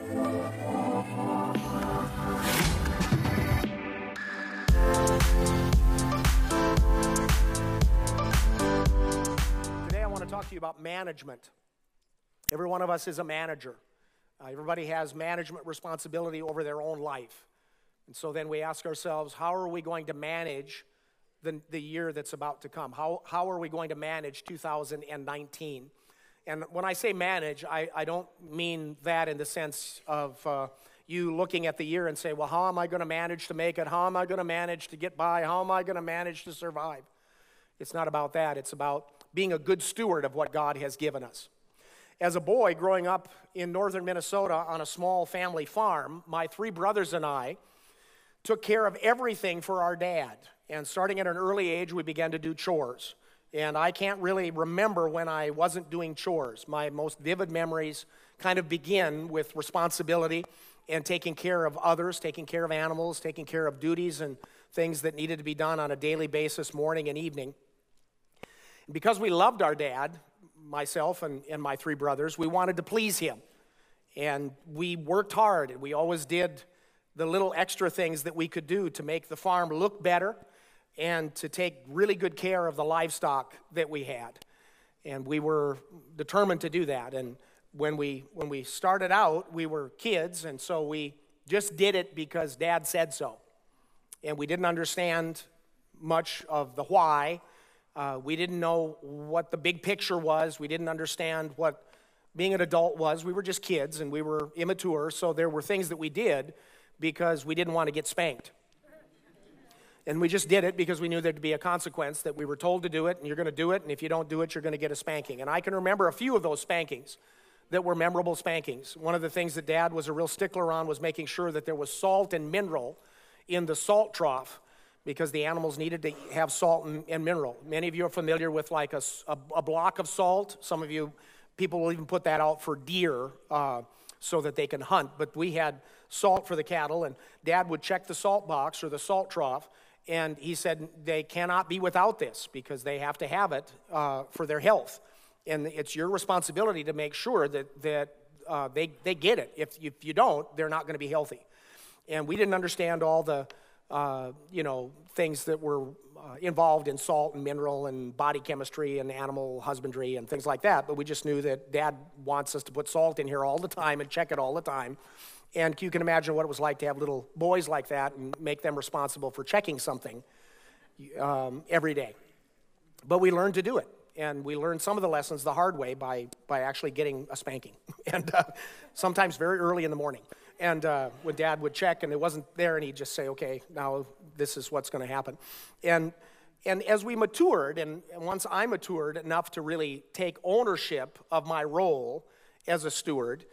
Today I want to talk to you about management. Every one of us is a manager. Everybody has management responsibility over their own life. And so then we ask ourselves, how are we going to manage the year that's about to come? How are we going to manage 2019? And when I say manage, I don't mean that in the sense of you looking at the year and say, well, how am I going to manage to make it? How am I going to manage to get by? How am I going to manage to survive? It's not about that. It's about being a good steward of what God has given us. As a boy growing up in northern Minnesota on a small family farm, my three brothers and I took care of everything for our dad. And starting at an early age, we began to do chores. And I can't really remember when I wasn't doing chores. My most vivid memories kind of begin with responsibility and taking care of others, taking care of animals, taking care of duties and things that needed to be done on a daily basis, morning and evening. And because we loved our dad, myself and my three brothers, we wanted to please him. And we worked hard, and we always did the little extra things that we could do to make the farm look better and to take really good care of the livestock that we had. And we were determined to do that. And when we started out, we were kids, and so we just did it because Dad said so. And we didn't understand much of the why. We didn't know what the big picture was. We didn't understand what being an adult was. We were just kids, and we were immature, so there were things that we did because we didn't want to get spanked. And we just did it because we knew there'd be a consequence, that we were told to do it, and you're going to do it, and if you don't do it, you're going to get a spanking. And I can remember a few of those spankings that were memorable spankings. One of the things that Dad was a real stickler on was making sure that there was salt and mineral in the salt trough, because the animals needed to have salt and mineral. Many of you are familiar with like a block of salt. Some of you, people will even put that out for deer so that they can hunt. But we had salt for the cattle, and Dad would check the salt box or the salt trough, and he said they cannot be without this because they have to have it for their health. And it's your responsibility to make sure that they get it. If you don't, they're not going to be healthy. And we didn't understand all the things that were involved in salt and mineral and body chemistry and animal husbandry and things like that. But we just knew that Dad wants us to put salt in here all the time and check it all the time. And you can imagine what it was like to have little boys like that and make them responsible for checking something every day. But we learned to do it. And we learned some of the lessons the hard way by actually getting a spanking. And sometimes very early in the morning. And when Dad would check and it wasn't there, and he'd just say, okay, now this is what's going to happen. And as we matured, and once I matured enough to really take ownership of my role as a steward,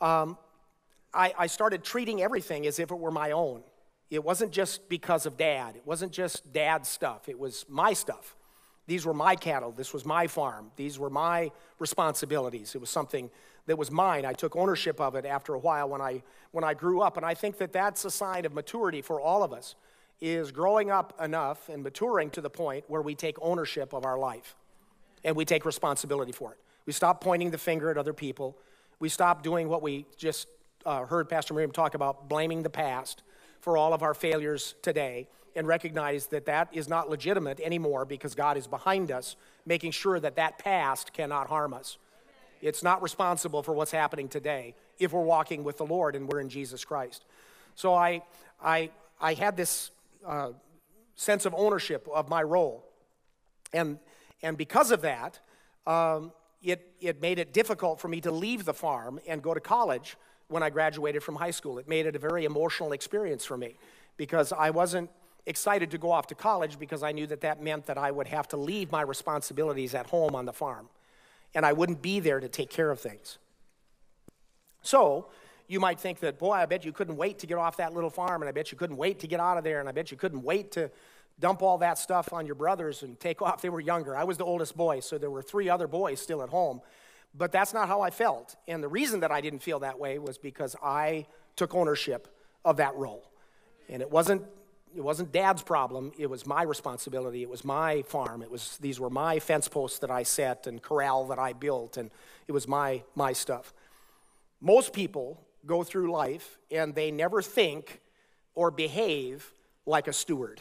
I started treating everything as if it were my own. It wasn't just because of Dad. It wasn't just Dad's stuff. It was my stuff. These were my cattle. This was my farm. These were my responsibilities. It was something that was mine. I took ownership of it after a while when I grew up. And I think that that's a sign of maturity for all of us, is growing up enough and maturing to the point where we take ownership of our life and we take responsibility for it. We stop pointing the finger at other people. We stop doing what we just heard Pastor Miriam talk about, blaming the past for all of our failures today, and recognize that that is not legitimate anymore because God is behind us, making sure that that past cannot harm us. It's not responsible for what's happening today if we're walking with the Lord and we're in Jesus Christ. So I had this sense of ownership of my role. And because of that, it made it difficult for me to leave the farm and go to college when I graduated from high school. It made it a very emotional experience for me because I wasn't excited to go off to college because I knew that meant that I would have to leave my responsibilities at home on the farm, and I wouldn't be there to take care of things. So you might think that, boy, I bet you couldn't wait to get off that little farm, and I bet you couldn't wait to get out of there, and I bet you couldn't wait to dump all that stuff on your brothers and take off. They were younger. I was the oldest boy, so there were 3 other boys still at home. But that's not how I felt. And the reason that I didn't feel that way was because I took ownership of that role. And it wasn't Dad's problem. It was my responsibility. It was my farm. These were my fence posts that I set and corral that I built, and it was my stuff. Most people go through life and they never think or behave like a steward.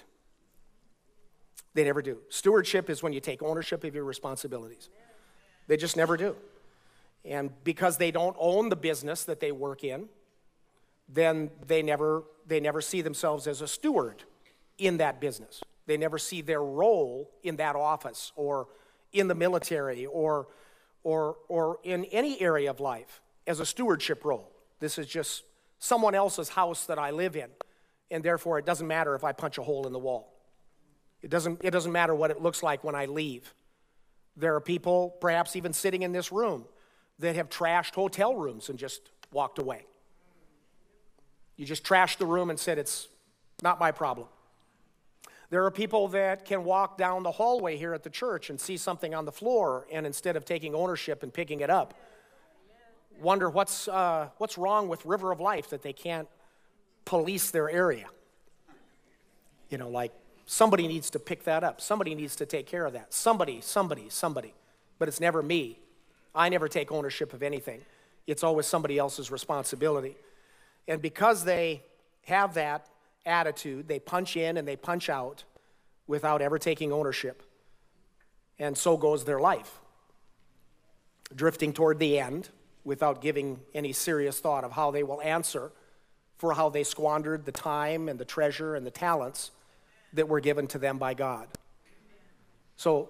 They never do. Stewardship is when you take ownership of your responsibilities. They just never do. And because they don't own the business that they work in, then they never see themselves as a steward in that business. They never see their role in that office or in the military or in any area of life as a stewardship role. This is just someone else's house that I live in, and therefore it doesn't matter if I punch a hole in the wall. It doesn't matter what it looks like when I leave. There are people, perhaps even sitting in this room, that have trashed hotel rooms and just walked away. You just trashed the room and said, it's not my problem. There are people that can walk down the hallway here at the church and see something on the floor, and instead of taking ownership and picking it up, wonder what's wrong with River of Life that they can't police their area. You know, like somebody needs to pick that up. Somebody needs to take care of that. Somebody. But it's never me. I never take ownership of anything. It's always somebody else's responsibility. And because they have that attitude, they punch in and they punch out without ever taking ownership. And so goes their life, drifting toward the end without giving any serious thought of how they will answer for how they squandered the time and the treasure and the talents that were given to them by God. So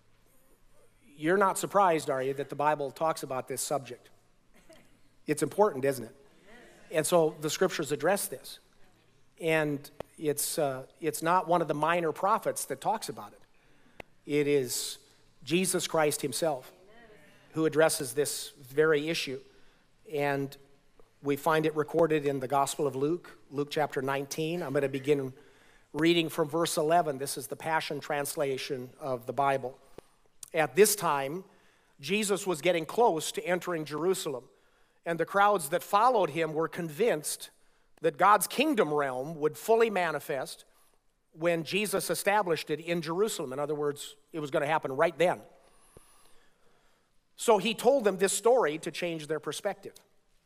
you're not surprised, are you, that the Bible talks about this subject? It's important, isn't it? And so the scriptures address this. And it's not one of the minor prophets that talks about it. It is Jesus Christ himself who addresses this very issue. And we find it recorded in the Gospel of Luke, Luke chapter 19. I'm going to begin reading from verse 11. This is the Passion Translation of the Bible. At this time, Jesus was getting close to entering Jerusalem, and the crowds that followed him were convinced that God's kingdom realm would fully manifest when Jesus established it in Jerusalem. In other words, it was going to happen right then. So he told them this story to change their perspective.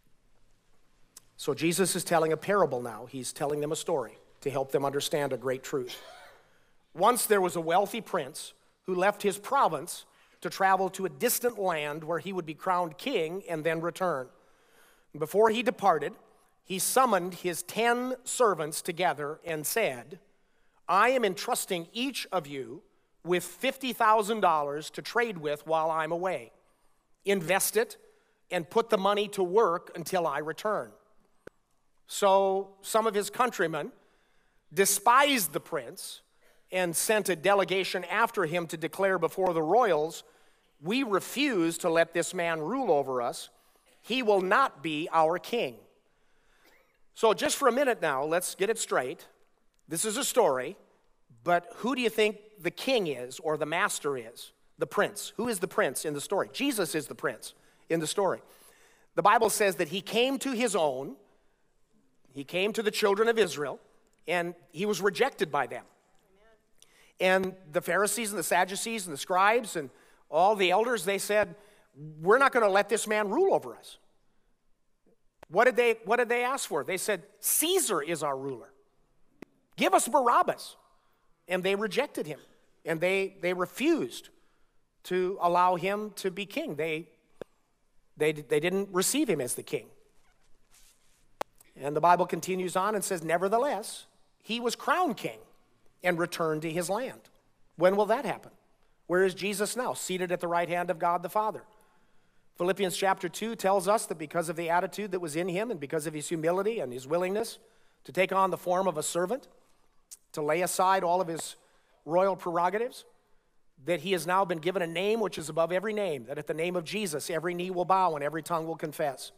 So Jesus is telling a parable now. He's telling them a story to help them understand a great truth. Once there was a wealthy prince who left his province to travel to a distant land where he would be crowned king and then return. Before he departed, he summoned his 10 servants together and said, I am entrusting each of you with $50,000 to trade with while I'm away. Invest it and put the money to work until I return. So some of his countrymen despised the prince and sent a delegation after him to declare before the royals, we refuse to let this man rule over us. He will not be our king. So just for a minute now, let's get it straight. This is a story, but who do you think the king is or the master is? The prince. Who is the prince in the story? Jesus is the prince in the story. The Bible says that he came to his own, he came to the children of Israel, and he was rejected by them. And the Pharisees and the Sadducees and the scribes and all the elders, they said, we're not going to let this man rule over us. What did they ask for? They said, Caesar is our ruler. Give us Barabbas. And they rejected him. And they refused to allow him to be king. They didn't receive him as the king. And the Bible continues on and says, nevertheless, he was crowned king and returned to his land. When will that happen? Where is Jesus now? Seated at the right hand of God the Father. Philippians chapter 2 tells us that because of the attitude that was in him and because of his humility and his willingness to take on the form of a servant, to lay aside all of his royal prerogatives, that he has now been given a name which is above every name, that at the name of Jesus every knee will bow and every tongue will confess.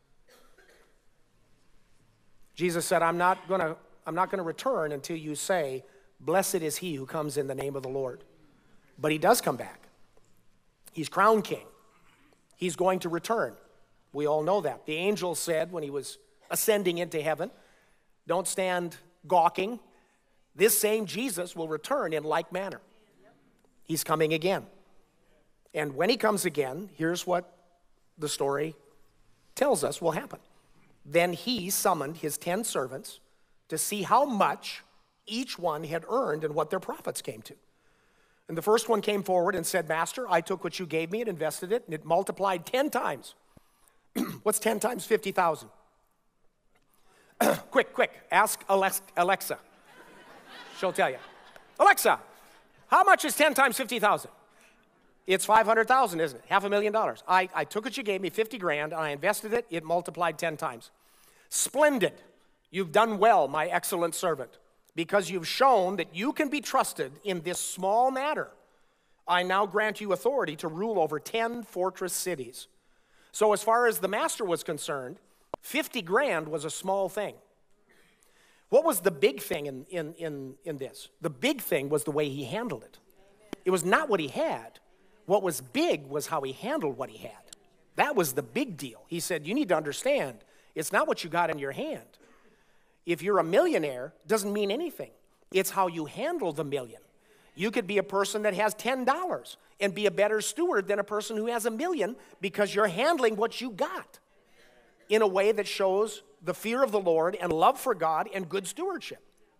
Jesus said, I'm not going to return until you say, blessed is he who comes in the name of the Lord. But he does come back. He's crowned king. He's going to return. We all know that. The angel said when he was ascending into heaven, don't stand gawking. This same Jesus will return in like manner. He's coming again. And when he comes again, here's what the story tells us will happen. Then he summoned his 10 servants to see how much each one had earned and what their profits came to. And the first one came forward and said, Master, I took what you gave me and invested it, and it multiplied 10 times. What's 10 times 50,000? Quick, ask Alexa. She'll tell you. Alexa, how much is 10 times 50,000? It's 500,000, isn't it? $500,000. I took what you gave me, 50 grand, and I invested it. It multiplied 10 times. Splendid. You've done well, my excellent servant, because you've shown that you can be trusted in this small matter. I now grant you authority to rule over 10 fortress cities. So as far as the master was concerned, 50 grand was a small thing. What was the big thing in this? The big thing was the way he handled it. It was not what he had. What was big was how he handled what he had. That was the big deal. He said, you need to understand, it's not what you got in your hand. If you're a millionaire, it doesn't mean anything. It's how you handle the million. You could be a person that has $10 and be a better steward than a person who has $1 million because you're handling what you got in a way that shows the fear of the Lord and love for God and good stewardship.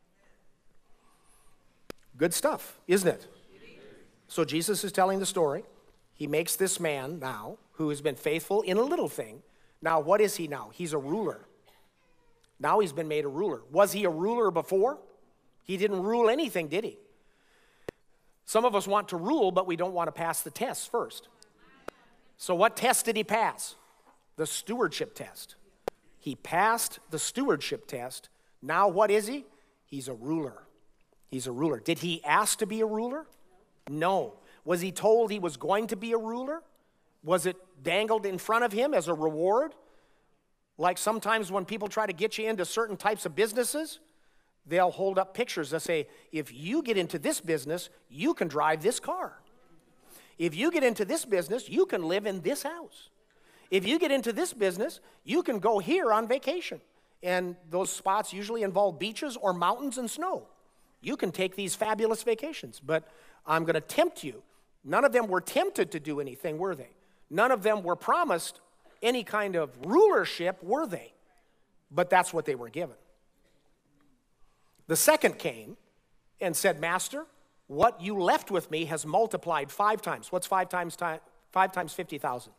Good stuff, isn't it? So Jesus is telling the story. He makes this man now, who has been faithful in a little thing. Now, what is he now? He's a ruler. Now he's been made a ruler. Was he a ruler before? He didn't rule anything, did he? Some of us want to rule, but we don't want to pass the tests first. So what test did he pass? The stewardship test. He passed the stewardship test. Now what is he? He's a ruler. He's a ruler. Did he ask to be a ruler? No. Was he told he was going to be a ruler? Was it dangled in front of him as a reward? Like sometimes when people try to get you into certain types of businesses, they'll hold up pictures that say, if you get into this business, you can drive this car. If you get into this business, you can live in this house. If you get into this business, you can go here on vacation. And those spots usually involve beaches or mountains and snow. You can take these fabulous vacations, but I'm going to tempt you. None of them were tempted to do anything, were they? None of them were promised any kind of rulership, were they? But that's what they were given. The second came and said, Master, what you left with me has multiplied 5 times. What's 5 times 50,000?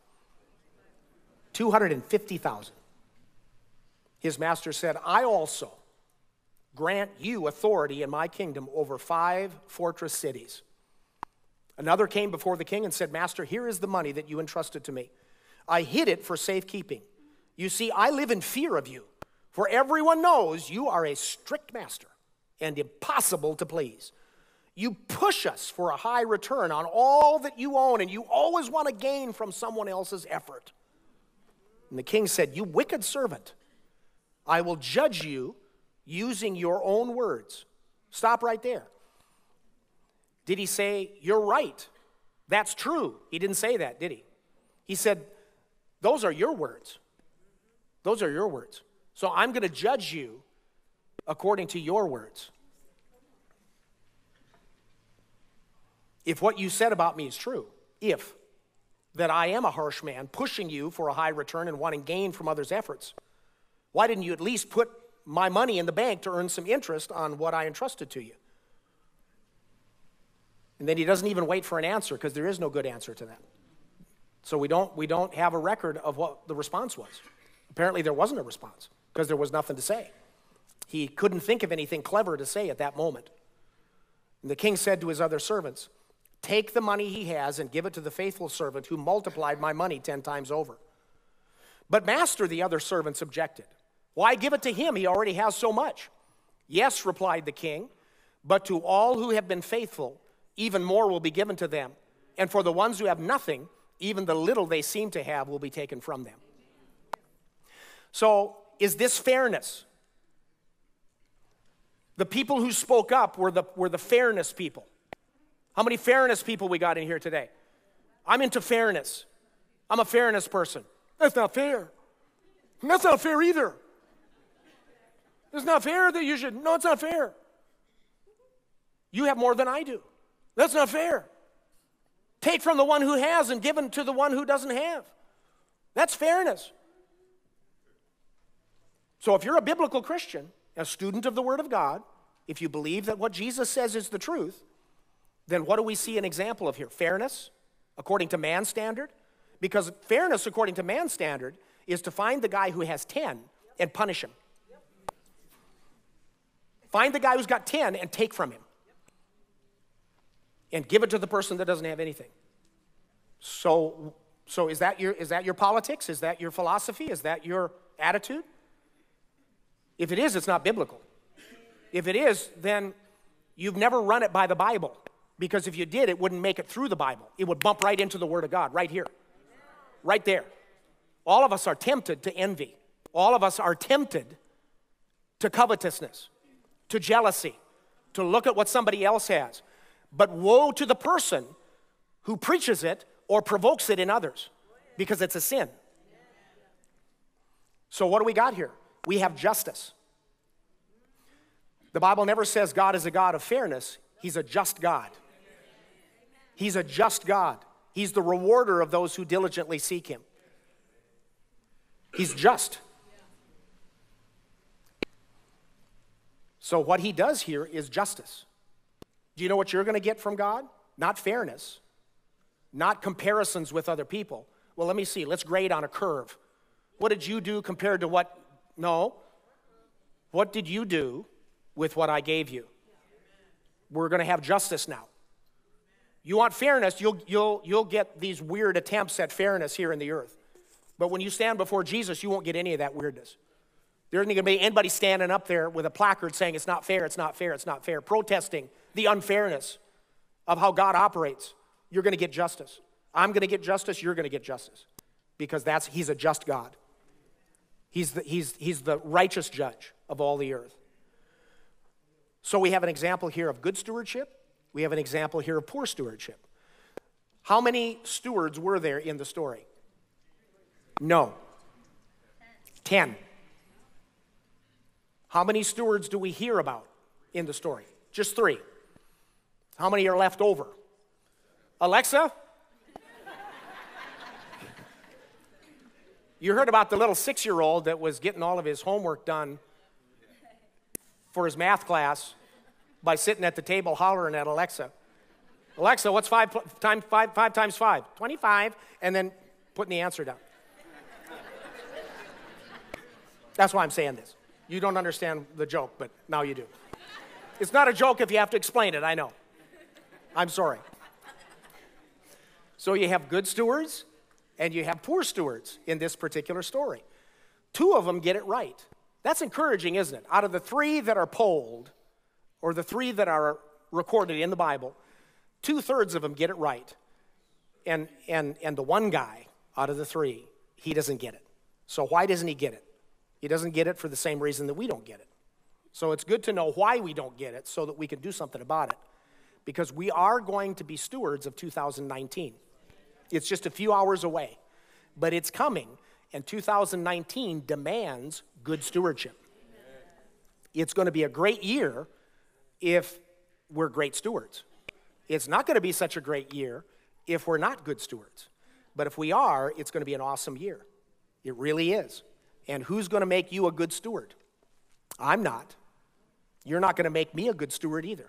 250,000. His master said, I also grant you authority in my kingdom over 5 fortress cities. Another came before the king and said, Master, here is the money that you entrusted to me. I hid it for safekeeping. You see, I live in fear of you, for everyone knows you are a strict master and impossible to please. You push us for a high return on all that you own, and you always want to gain from someone else's effort. And the king said, you wicked servant, I will judge you using your own words. Stop right there. Did he say, you're right, that's true? He didn't say that, did he? He said, those are your words. Those are your words. So I'm going to judge you according to your words. If what you said about me is true, if that I am a harsh man, pushing you for a high return and wanting gain from others' efforts, why didn't you at least put my money in the bank to earn some interest on what I entrusted to you? And then he doesn't even wait for an answer because there is no good answer to that. So we don't have a record of what the response was. Apparently there wasn't a response because there was nothing to say. He couldn't think of anything clever to say at that moment. And the king said to his other servants, take the money he has and give it to the faithful servant who multiplied my money 10 times over. But master, the other servants objected. Why give it to him? He already has so much. Yes, replied the king, but to all who have been faithful, even more will be given to them. And for the ones who have nothing, even the little they seem to have will be taken from them. So, is this fairness? The people who spoke up were the fairness people. How many fairness people we got in here today? I'm into fairness. I'm a fairness person. That's not fair. And that's not fair either. It's not fair that you should. No, it's not fair. You have more than I do. That's not fair. Take from the one who has and give to the one who doesn't have. That's fairness. So if you're a biblical Christian, a student of the Word of God, if you believe that what Jesus says is the truth, then what do we see an example of here? Fairness, according to man's standard? Because fairness, according to man's standard, is to find the guy who has 10 and punish him. Find the guy who's got 10 and take from him. And give it to the person that doesn't have anything. So is that your politics? Is that your philosophy? Is that your attitude? If it is, it's not biblical. If it is, then you've never run it by the Bible. Because if you did, it wouldn't make it through the Bible. It would bump right into the Word of God, right here. Right there. All of us are tempted to envy. All of us are tempted to covetousness, to jealousy, to look at what somebody else has. But woe to the person who preaches it or provokes it in others, because it's a sin. So what do we got here? We have justice. The Bible never says God is a God of fairness. He's a just God. He's a just God. He's the rewarder of those who diligently seek him. He's just. So what he does here is justice. Do you know what you're going to get from God? Not fairness, not comparisons with other people. Well, let me see. Let's grade on a curve. What did you do compared to what? No. What did you do with what I gave you? We're going to have justice now. You want fairness, you'll get these weird attempts at fairness here in the earth. But when you stand before Jesus, you won't get any of that weirdness. There isn't going to be anybody standing up there with a placard saying it's not fair, it's not fair, it's not fair, protesting the unfairness of how God operates. You're going to get justice. I'm going to get justice, you're going to get justice. Because he's a just God. He's the righteous judge of all the earth. So we have an example here of good stewardship. We have an example here of poor stewardship. How many stewards were there in the story? No. 10. How many stewards do we hear about in the story? Just 3. How many are left over? Alexa? You heard about the little 6-year-old that was getting all of his homework done for his math class by sitting at the table hollering at Alexa. Alexa, what's 5 times 5? 25, and then putting the answer down. That's why I'm saying this. You don't understand the joke, but now you do. It's not a joke if you have to explain it, I know. I'm sorry. So you have good stewards and you have poor stewards in this particular story. 2 of them get it right. That's encouraging, isn't it? Out of the 3 that are polled, or the 3 that are recorded in the Bible, 2/3 of them get it right. And the one guy out of the 3, he doesn't get it. So why doesn't he get it? He doesn't get it for the same reason that we don't get it. So it's good to know why we don't get it so that we can do something about it. Because we are going to be stewards of 2019. It's just a few hours away. But it's coming, and 2019 demands good stewardship. It's going to be a great year if we're great stewards. It's not going to be such a great year if we're not good stewards. But if we are, it's going to be an awesome year. It really is. And who's going to make you a good steward? I'm not. You're not going to make me a good steward either.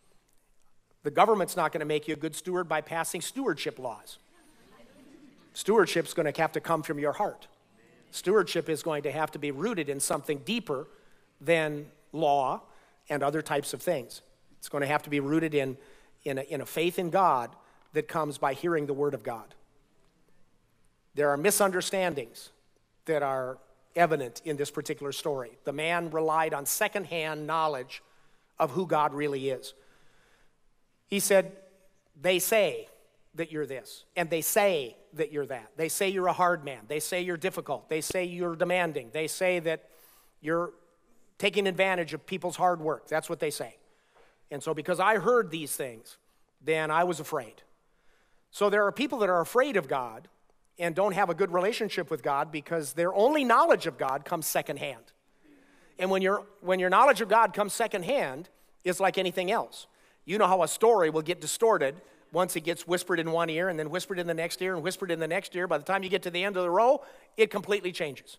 The government's not going to make you a good steward by passing stewardship laws. Stewardship's going to have to come from your heart. Stewardship is going to have to be rooted in something deeper than law and other types of things. It's going to have to be rooted in a faith in God that comes by hearing the Word of God. There are misunderstandings that are evident in this particular story. The man relied on secondhand knowledge of who God really is. He said, they say that you're this, and they say that you're that. They say you're a hard man. They say you're difficult. They say you're demanding. They say that you're taking advantage of people's hard work. That's what they say. And so because I heard these things, then I was afraid. So there are people that are afraid of God and don't have a good relationship with God because their only knowledge of God comes secondhand. And when your knowledge of God comes secondhand, it's like anything else. You know how a story will get distorted once it gets whispered in one ear and then whispered in the next ear and whispered in the next ear. By the time you get to the end of the row, it completely changes.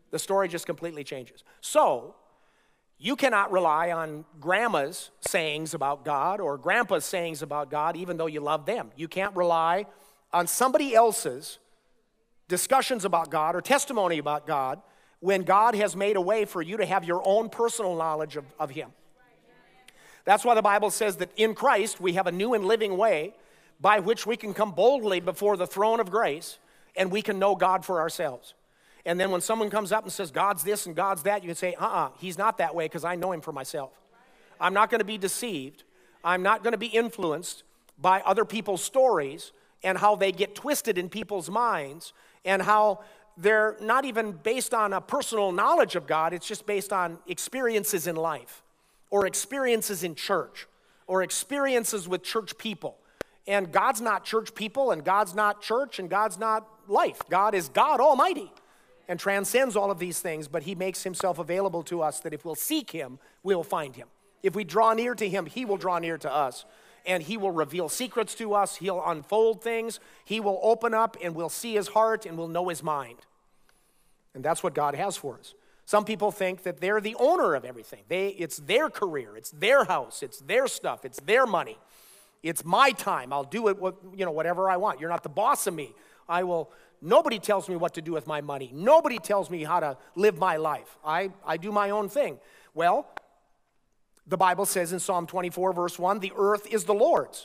The story just completely changes. So, you cannot rely on grandma's sayings about God or grandpa's sayings about God, even though you love them. You can't rely on somebody else's discussions about God or testimony about God when God has made a way for you to have your own personal knowledge of Him. That's why the Bible says that in Christ we have a new and living way by which we can come boldly before the throne of grace and we can know God for ourselves. And then when someone comes up and says, God's this and God's that, you can say, He's not that way because I know Him for myself. I'm not going to be deceived. I'm not going to be influenced by other people's stories and how they get twisted in people's minds and how they're not even based on a personal knowledge of God. It's just based on experiences in life or experiences in church or experiences with church people. And God's not church people and God's not church and God's not life. God is God Almighty and transcends all of these things, but He makes Himself available to us that if we'll seek Him, we'll find Him. If we draw near to Him, He will draw near to us, and He will reveal secrets to us. He'll unfold things. He will open up, and we'll see His heart, and we'll know His mind. And that's what God has for us. Some people think that they're the owner of everything. It's their career. It's their house. It's their stuff. It's their money. It's my time. I'll do it, whatever I want. You're not the boss of me. Nobody tells me what to do with my money. Nobody tells me how to live my life. I do my own thing. Well, the Bible says in Psalm 24, verse 1, the earth is the Lord's.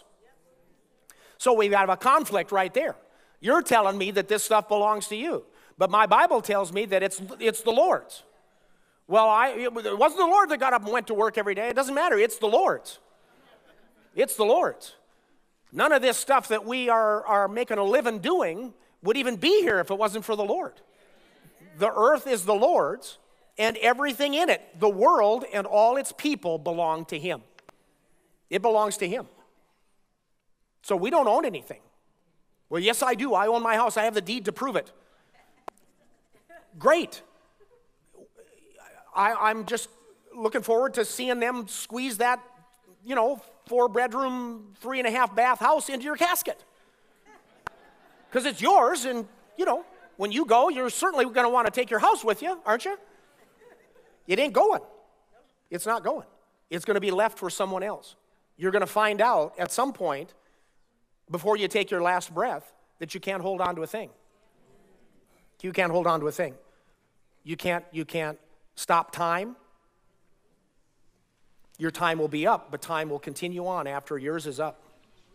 So we have a conflict right there. You're telling me that this stuff belongs to you, but my Bible tells me that it's the Lord's. Well, it wasn't the Lord that got up and went to work every day. It doesn't matter. It's the Lord's. It's the Lord's. None of this stuff that we are making a living doing would even be here if it wasn't for the Lord. The earth is the Lord's, and everything in it, the world and all its people, belong to Him. It belongs to Him. So we don't own anything. Well, yes, I do. I own my house. I have the deed to prove it. Great. I'm just looking forward to seeing them squeeze that, 4-bedroom, 3.5-bath house into your casket. Because it's yours, and, when you go, you're certainly going to want to take your house with you, aren't you? It ain't going. It's not going. It's going to be left for someone else. You're going to find out at some point, before you take your last breath, that you can't hold on to a thing. You can't hold on to a thing. You can't stop time. Your time will be up, but time will continue on after yours is up.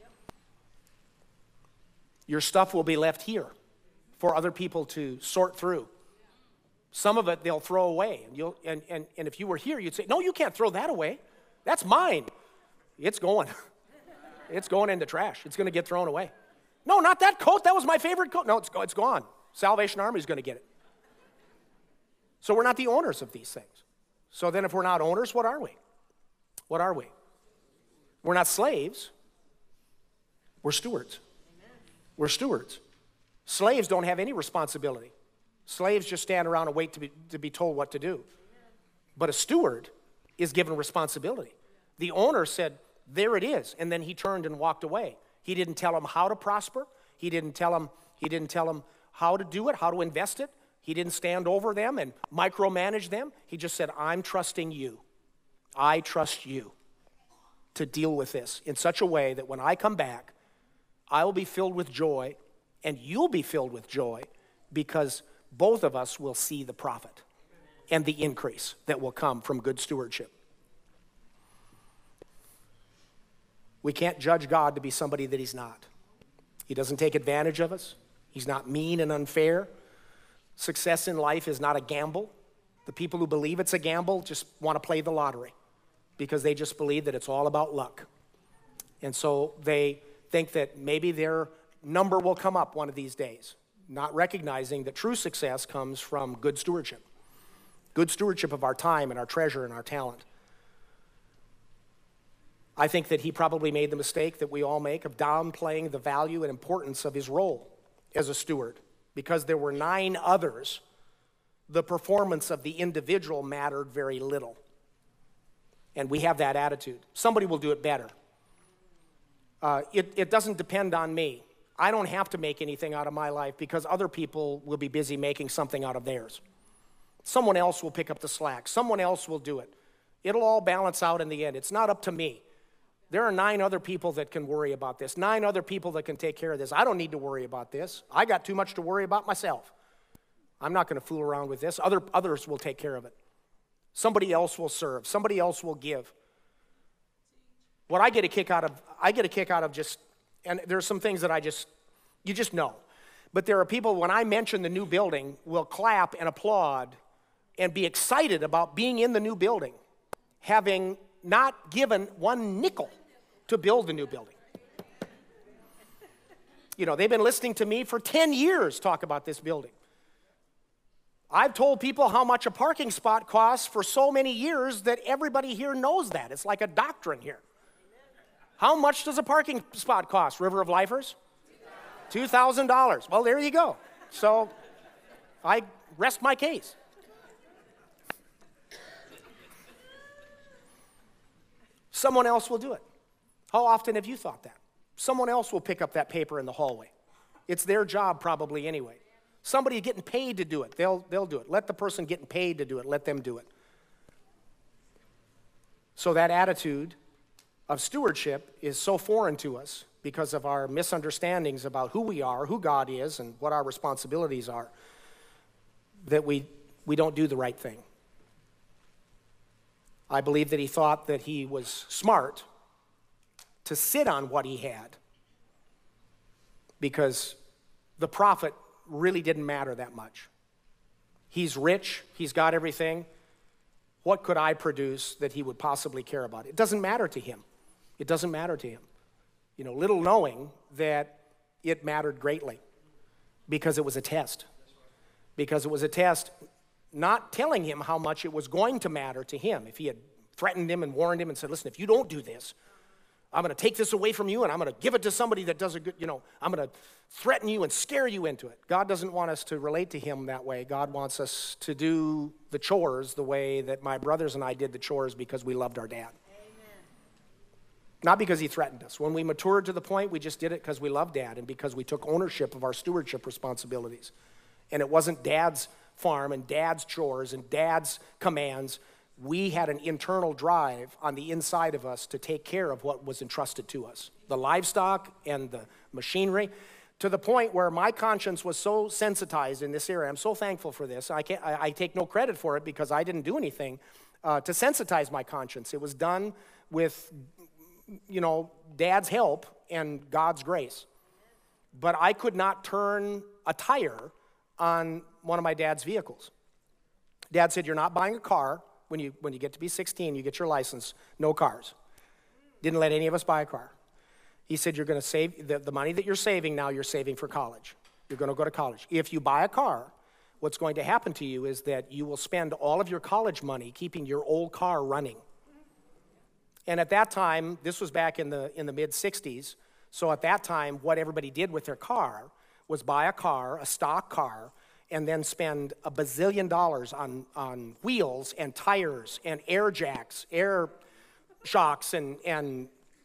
Your stuff will be left here for other people to sort through. Some of it they'll throw away. And if you were here, you'd say, no, you can't throw that away. That's mine. It's going. It's going in the trash. It's going to get thrown away. No, not that coat. That was my favorite coat. No, it's gone. Salvation Army is going to get it. So we're not the owners of these things. So then if we're not owners, what are we? What are we? We're not slaves. We're stewards. We're stewards. Slaves don't have any responsibility. Slaves just stand around and wait to be told what to do. But a steward is given responsibility. The owner said, there it is, and then he turned and walked away. He didn't tell him how to prosper. He didn't tell him how to do it, how to invest it. He didn't stand over them and micromanage them. He just said, I'm trusting you. I trust you to deal with this in such a way that when I come back, I will be filled with joy and you'll be filled with joy because both of us will see the profit and the increase that will come from good stewardship. We can't judge God to be somebody that He's not. He doesn't take advantage of us. He's not mean and unfair. Success in life is not a gamble. The people who believe it's a gamble just want to play the lottery because they just believe that it's all about luck. And so they think that maybe their number will come up one of these days, not recognizing that true success comes from good stewardship of our time and our treasure and our talent. I think that he probably made the mistake that we all make of downplaying the value and importance of his role as a steward. Because there were 9 others, the performance of the individual mattered very little. And we have that attitude. Somebody will do it better. It doesn't depend on me. I don't have to make anything out of my life because other people will be busy making something out of theirs. Someone else will pick up the slack. Someone else will do it. It'll all balance out in the end. It's not up to me. There are 9 other people that can worry about this, 9 other people that can take care of this. I don't need to worry about this. I got too much to worry about myself. I'm not going to fool around with this. Others will take care of it. Somebody else will serve. Somebody else will give. What I get a kick out of just, and there's some things that you just know. But there are people, when I mention the new building, will clap and applaud and be excited about being in the new building, having not given 1 nickel to build the new building. You know, they've been listening to me for 10 years talk about this building. I've told people how much a parking spot costs for so many years that everybody here knows that. It's like a doctrine here. How much does a parking spot cost, River of Lifers? $2,000. Well, there you go. So I rest my case. Someone else will do it. How often have you thought that? Someone else will pick up that paper in the hallway. It's their job probably anyway. Somebody getting paid to do it, they'll do it. Let the person getting paid to do it, let them do it. So that attitude of stewardship is so foreign to us because of our misunderstandings about who we are, who God is, and what our responsibilities are, that we don't do the right thing. I believe that he thought that he was smart to sit on what he had because the profit really didn't matter that much. He's rich, he's got everything. What could I produce that he would possibly care about? It doesn't matter to him. It doesn't matter to him. You know, little knowing that it mattered greatly because it was a test. Because it was a test, not telling him how much it was going to matter to him. If he had threatened him and warned him and said, listen, if you don't do this, I'm going to take this away from you and I'm going to give it to somebody that does a good, I'm going to threaten you and scare you into it. God doesn't want us to relate to him that way. God wants us to do the chores the way that my brothers and I did the chores because we loved our dad. Amen. Not because he threatened us. When we matured to the point, we just did it because we loved dad and because we took ownership of our stewardship responsibilities. And it wasn't dad's farm and dad's chores and dad's commands. We had an internal drive on the inside of us to take care of what was entrusted to us, the livestock and the machinery, to the point where my conscience was so sensitized in this area. I'm so thankful for this. I take no credit for it because I didn't do anything to sensitize my conscience. It was done with, Dad's help and God's grace. But I could not turn a tire on one of my dad's vehicles. Dad said, you're not buying a car. When you get to be 16, you get your license, no cars. Didn't let any of us buy a car. He said, you're going to save, the money that you're saving now, you're saving for college. You're going to go to college. If you buy a car, what's going to happen to you is that you will spend all of your college money keeping your old car running. And at that time, this was back in the mid-60s, so at that time, what everybody did with their car was buy a car, a stock car, and then spend $1 bazillion on wheels and tires and air jacks, air shocks, and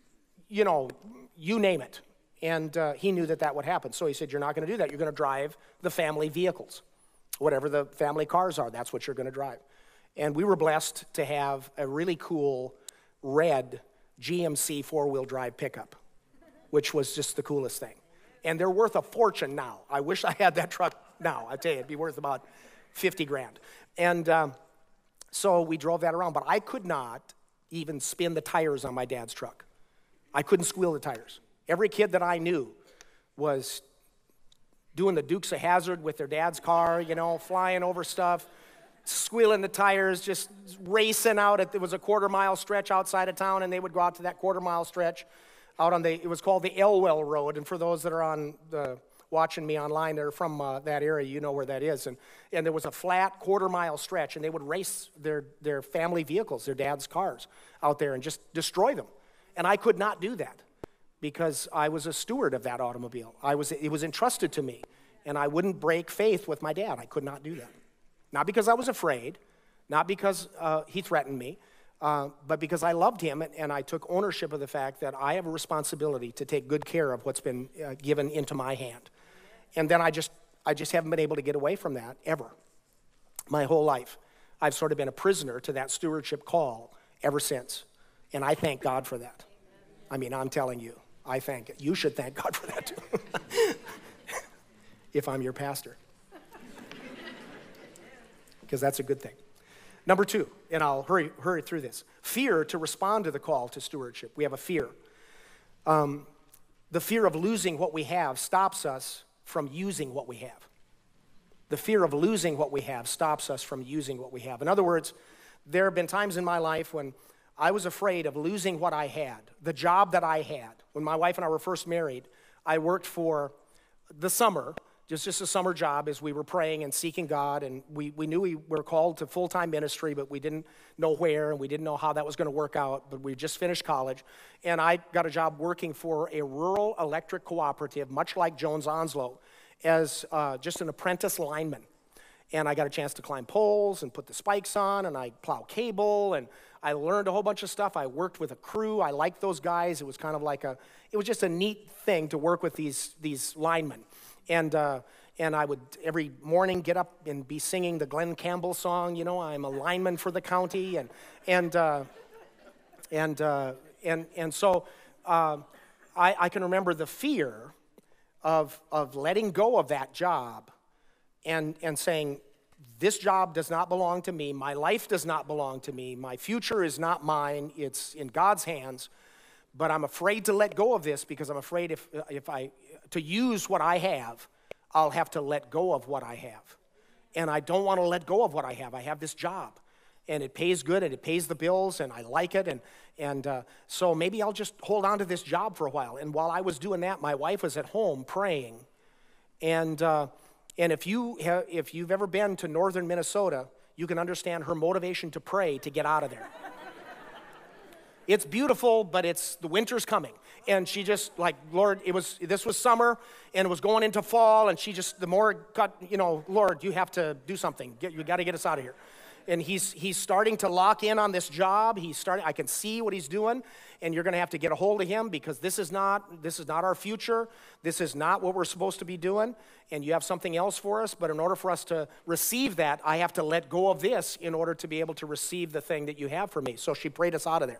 you name it. And he knew that would happen. So he said, you're not going to do that. You're going to drive the family vehicles. Whatever the family cars are, that's what you're going to drive. And we were blessed to have a really cool red GMC four-wheel drive pickup, which was just the coolest thing. And they're worth a fortune now. I wish I had that truck now. I tell you, it'd be worth about 50 grand. And so we drove that around, but I could not even spin the tires on my dad's truck. I couldn't squeal the tires. Every kid that I knew was doing the Dukes of Hazzard with their dad's car, flying over stuff, squealing the tires, just racing out. It was a quarter-mile stretch outside of town, and they would go out to that quarter-mile stretch out on it was called the Elwell Road, and for those that are watching me online that are from that area, you know where that is. And there was a flat quarter-mile stretch, and they would race their family vehicles, their dad's cars, out there and just destroy them. And I could not do that because I was a steward of that automobile. It was entrusted to me, and I wouldn't break faith with my dad. I could not do that. Not because I was afraid, not because he threatened me, but because I loved him, and I took ownership of the fact that I have a responsibility to take good care of what's been given into my hand. And then I just haven't been able to get away from that ever. my whole life. I've sort of been a prisoner to that stewardship call ever since. And I thank God for that. I mean, I'm telling you, you should thank God for that too. If I'm your pastor. Because that's a good thing. Number 2, and I'll hurry through this. Fear to respond to the call to stewardship. We have a fear. The fear of losing what we have stops us from using what we have. The fear of losing what we have stops us from using what we have. In other words, there have been times in my life when I was afraid of losing what I had, the job that I had. When my wife and I were first married, I worked for the summer, just a summer job as we were praying and seeking God, and we knew we were called to full-time ministry, but we didn't know where, and we didn't know how that was going to work out, but we just finished college, and I got a job working for a rural electric cooperative, much like Jones Onslow, as just an apprentice lineman. And I got a chance to climb poles and put the spikes on, and I plow cable, and I learned a whole bunch of stuff. I worked with a crew. I liked those guys. It was kind of like it was just a neat thing to work with these linemen. And I would every morning get up and be singing the Glenn Campbell song, you know, I'm a lineman for the county, and so I can remember the fear of letting go of that job and saying, this job does not belong to me, my life does not belong to me, my future is not mine, it's in God's hands, but I'm afraid to let go of this because I'm afraid to use what I have, I'll have to let go of what I have. And I don't want to let go of what I have. I have this job, and it pays good, and it pays the bills, and I like it, and so maybe I'll just hold on to this job for a while. And while I was doing that, my wife was at home praying, and if you've ever been to northern Minnesota, you can understand her motivation to pray to get out of there. It's beautiful, but the winter's coming. And she just, like, Lord, this was summer, and it was going into fall, and she just, the more got, Lord, you have to do something. You got to get us out of here. And he's starting to lock in on this job. I can see what he's doing, and you're going to have to get a hold of him because this is not our future. This is not what we're supposed to be doing, and you have something else for us. But in order for us to receive that, I have to let go of this in order to be able to receive the thing that you have for me. So she prayed us out of there.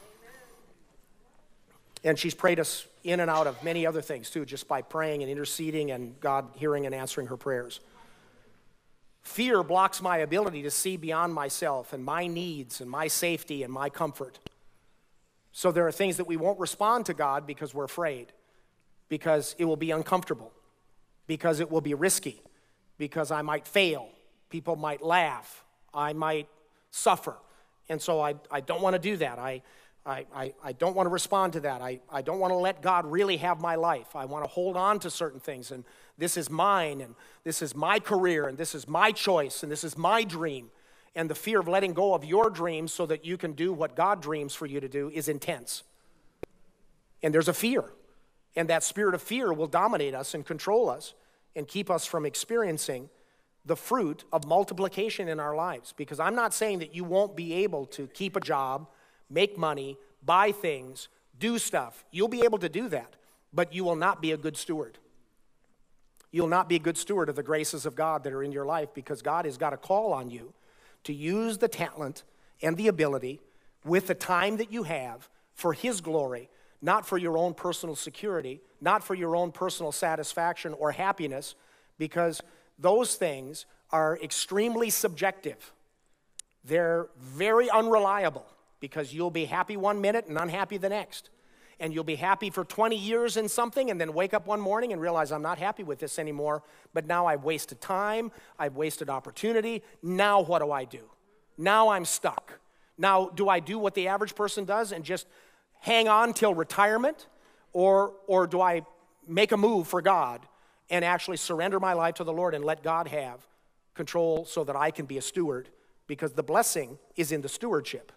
And she's prayed us in and out of many other things too, just by praying and interceding and God hearing and answering her prayers. Fear blocks my ability to see beyond myself and my needs and my safety and my comfort. So there are things that we won't respond to God because we're afraid, because it will be uncomfortable, because it will be risky, because I might fail, people might laugh, I might suffer. And so I don't want to do that. I don't want to respond to that. I don't want to let God really have my life. I want to hold on to certain things, and this is mine, and this is my career, and this is my choice, and this is my dream. And the fear of letting go of your dreams so that you can do what God dreams for you to do is intense. And there's a fear, and that spirit of fear will dominate us and control us and keep us from experiencing the fruit of multiplication in our lives. Because I'm not saying that you won't be able to keep a job, make money, buy things, do stuff. You'll be able to do that, but you will not be a good steward. You'll not be a good steward of the graces of God that are in your life because God has got a call on you to use the talent and the ability with the time that you have for His glory, not for your own personal security, not for your own personal satisfaction or happiness, because those things are extremely subjective. They're very unreliable. Because you'll be happy one minute and unhappy the next. And you'll be happy for 20 years in something and then wake up one morning and realize I'm not happy with this anymore, but now I've wasted time, I've wasted opportunity, now what do I do? Now I'm stuck. Now, do I do what the average person does and just hang on till retirement? Or do I make a move for God and actually surrender my life to the Lord and let God have control so that I can be a steward? Because the blessing is in the stewardship.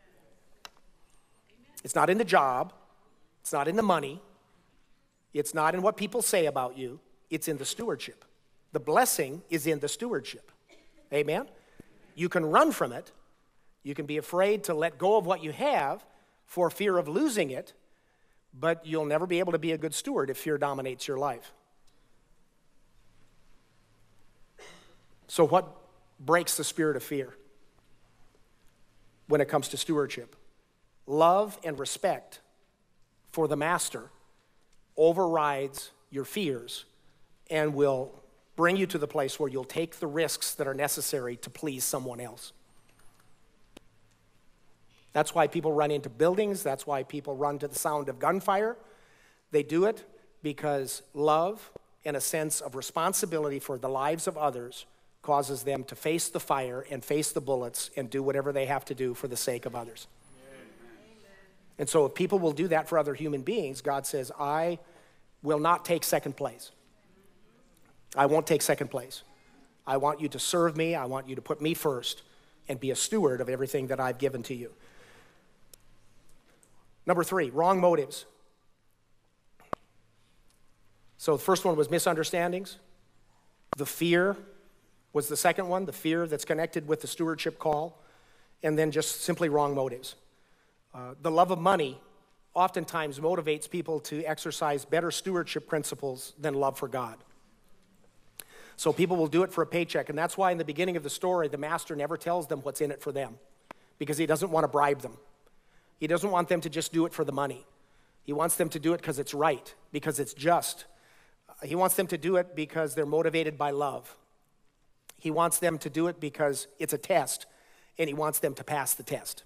It's not in the job. It's not in the money. It's not in what people say about you. It's in the stewardship. The blessing is in the stewardship. Amen? You can run from it. You can be afraid to let go of what you have for fear of losing it, but you'll never be able to be a good steward if fear dominates your life. So what breaks the spirit of fear when it comes to stewardship. Love and respect for the master overrides your fears and will bring you to the place where you'll take the risks that are necessary to please someone else. That's why people run into buildings. That's why people run to the sound of gunfire. They do it because love and a sense of responsibility for the lives of others causes them to face the fire and face the bullets and do whatever they have to do for the sake of others. And so if people will do that for other human beings, God says, I will not take second place. I won't take second place. I want you to serve me. I want you to put me first and be a steward of everything that I've given to you. Number 3, wrong motives. So the first one was misunderstandings. The fear was the second one, the fear that's connected with the stewardship call, and then just simply wrong motives. The love of money oftentimes motivates people to exercise better stewardship principles than love for God. So people will do it for a paycheck, and that's why in the beginning of the story, the master never tells them what's in it for them, because he doesn't want to bribe them. He doesn't want them to just do it for the money. He wants them to do it because it's right, because it's just. He wants them to do it because they're motivated by love. He wants them to do it because it's a test, and he wants them to pass the test.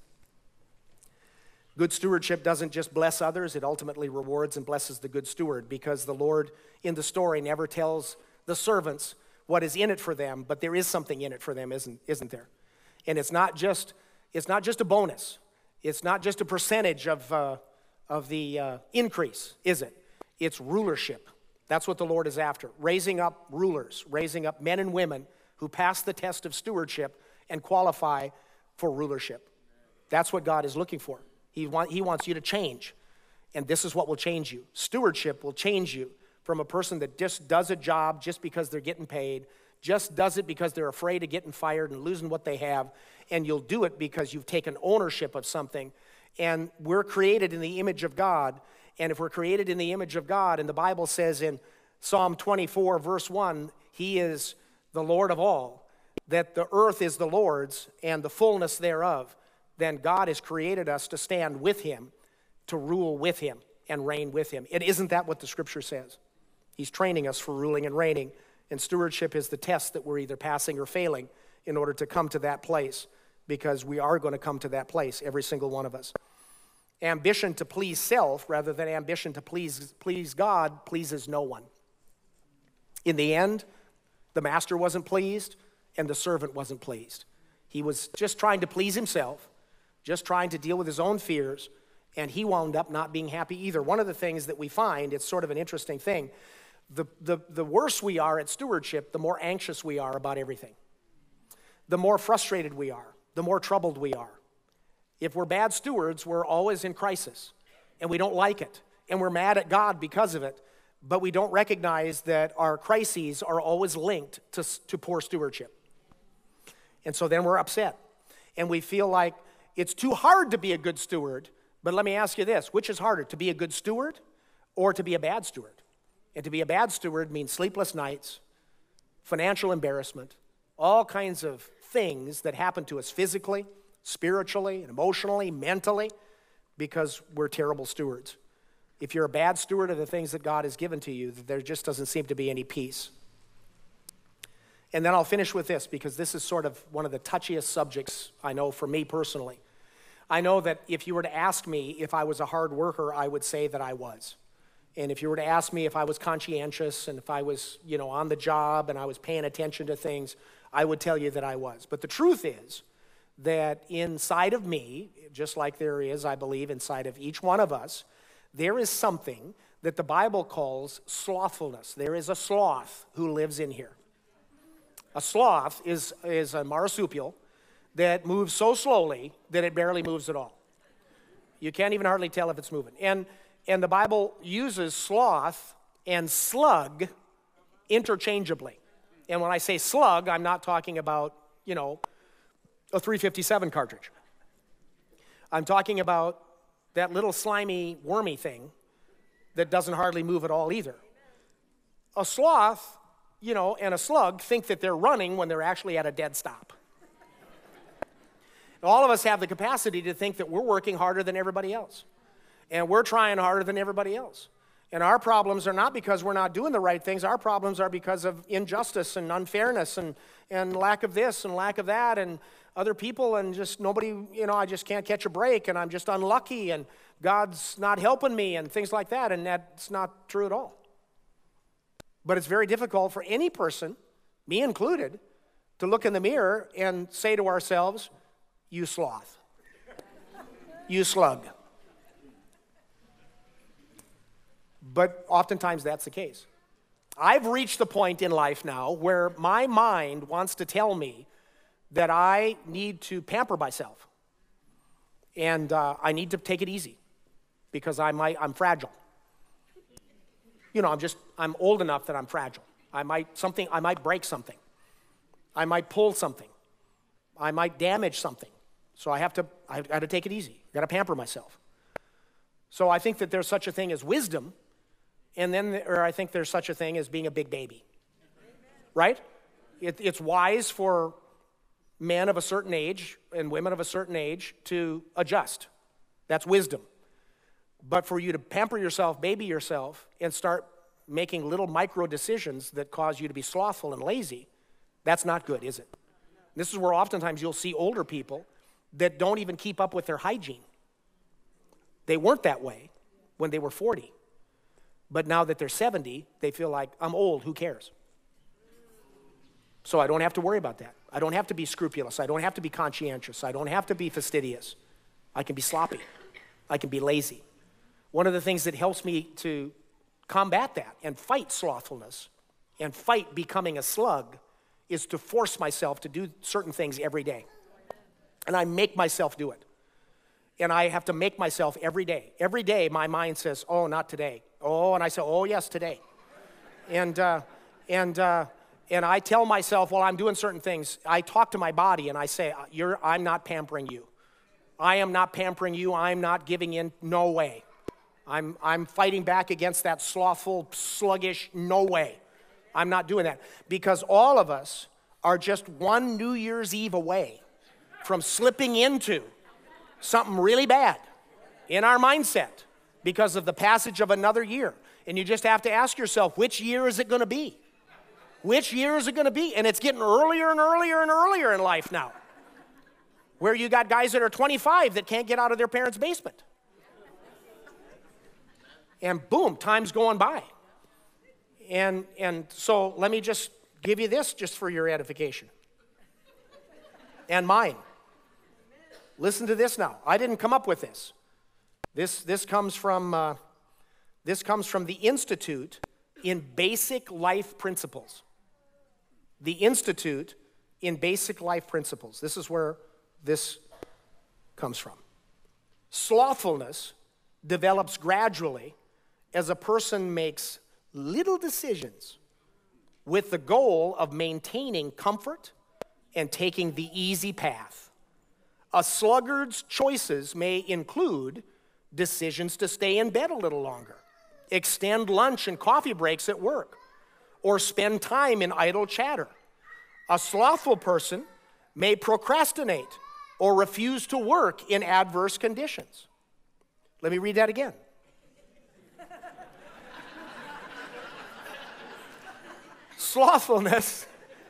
Good stewardship doesn't just bless others, it ultimately rewards and blesses the good steward, because the Lord in the story never tells the servants what is in it for them, but there is something in it for them, isn't there? And it's not just a bonus. It's not just a percentage of the increase, is it? It's rulership. That's what the Lord is after. Raising up rulers, raising up men and women who pass the test of stewardship and qualify for rulership. That's what God is looking for. He wants you to change, and this is what will change you. Stewardship will change you from a person that just does a job just because they're getting paid, just does it because they're afraid of getting fired and losing what they have, and you'll do it because you've taken ownership of something. And we're created in the image of God, and if we're created in the image of God, and the Bible says in Psalm 24, verse 1, He is the Lord of all, that the earth is the Lord's and the fullness thereof, then God has created us to stand with Him, to rule with Him, and reign with Him. And isn't that what the Scripture says? He's training us for ruling and reigning, and stewardship is the test that we're either passing or failing in order to come to that place, because we are going to come to that place, every single one of us. Ambition to please self rather than ambition to please God pleases no one. In the end, the master wasn't pleased and the servant wasn't pleased. He was just trying to please himself, just trying to deal with his own fears, and he wound up not being happy either. One of the things that we find, it's sort of an interesting thing, the worse we are at stewardship, the more anxious we are about everything. The more frustrated we are, the more troubled we are. If we're bad stewards, we're always in crisis, and we don't like it, and we're mad at God because of it, but we don't recognize that our crises are always linked to poor stewardship. And so then we're upset, and we feel like it's too hard to be a good steward. But let me ask you this, which is harder, to be a good steward or to be a bad steward? And to be a bad steward means sleepless nights, financial embarrassment, all kinds of things that happen to us physically, spiritually, and emotionally, mentally, because we're terrible stewards. If you're a bad steward of the things that God has given to you, there just doesn't seem to be any peace. And then I'll finish with this, because this is sort of one of the touchiest subjects I know for me personally. I know that if you were to ask me if I was a hard worker, I would say that I was. And if you were to ask me if I was conscientious and if I was, on the job and I was paying attention to things, I would tell you that I was. But the truth is that inside of me, just like there is, I believe, inside of each one of us, there is something that the Bible calls slothfulness. There is a sloth who lives in here. A sloth is a marsupial that moves so slowly that it barely moves at all. You can't even hardly tell if it's moving. And the Bible uses sloth and slug interchangeably. And when I say slug, I'm not talking about, a 357 cartridge. I'm talking about that little slimy, wormy thing that doesn't hardly move at all either. A sloth, and a slug think that they're running when they're actually at a dead stop. All of us have the capacity to think that we're working harder than everybody else. And we're trying harder than everybody else. And our problems are not because we're not doing the right things. Our problems are because of injustice and unfairness and lack of this and lack of that and other people and just nobody, I just can't catch a break and I'm just unlucky and God's not helping me and things like that. And that's not true at all. But it's very difficult for any person, me included, to look in the mirror and say to ourselves, you sloth, you slug. But oftentimes that's the case. I've reached the point in life now where my mind wants to tell me that I need to pamper myself. And I need to take it easy because I'm fragile. I'm old enough that I'm fragile. I might break something. I might pull something. I might damage something. So I've got to take it easy. I've got to pamper myself. So I think that there's such a thing as wisdom, or I think there's such a thing as being a big baby. Right? It's wise for men of a certain age and women of a certain age to adjust. That's wisdom. But for you to pamper yourself, baby yourself, and start making little micro decisions that cause you to be slothful and lazy, that's not good, is it? This is where oftentimes you'll see older people that don't even keep up with their hygiene. They weren't that way when they were 40. But now that they're 70, they feel like, I'm old, who cares? So I don't have to worry about that. I don't have to be scrupulous. I don't have to be conscientious. I don't have to be fastidious. I can be sloppy. I can be lazy. One of the things that helps me to combat that and fight slothfulness and fight becoming a slug is to force myself to do certain things every day. And I make myself do it. And I have to make myself every day. Every day my mind says, oh, not today. Oh, and I say, oh, yes, today. And I tell myself while I'm doing certain things, I talk to my body and I say, I'm not pampering you. I am not pampering you. I'm not giving in. No way. I'm fighting back against that slothful, sluggish, no way. I'm not doing that. Because all of us are just one New Year's Eve away from slipping into something really bad in our mindset because of the passage of another year. And you just have to ask yourself, which year is it going to be? Which year is it going to be? And it's getting earlier and earlier and earlier in life now, where you got guys that are 25 that can't get out of their parents' basement. And boom, time's going by. And so let me just give you this just for your edification. And mine. Listen to this now. I didn't come up with this. This comes from the Institute in Basic Life Principles. The Institute in Basic Life Principles. This is where this comes from. Slothfulness develops gradually as a person makes little decisions with the goal of maintaining comfort and taking the easy path. A sluggard's choices may include decisions to stay in bed a little longer, extend lunch and coffee breaks at work, or spend time in idle chatter. A slothful person may procrastinate or refuse to work in adverse conditions. Let me read that again. Slothfulness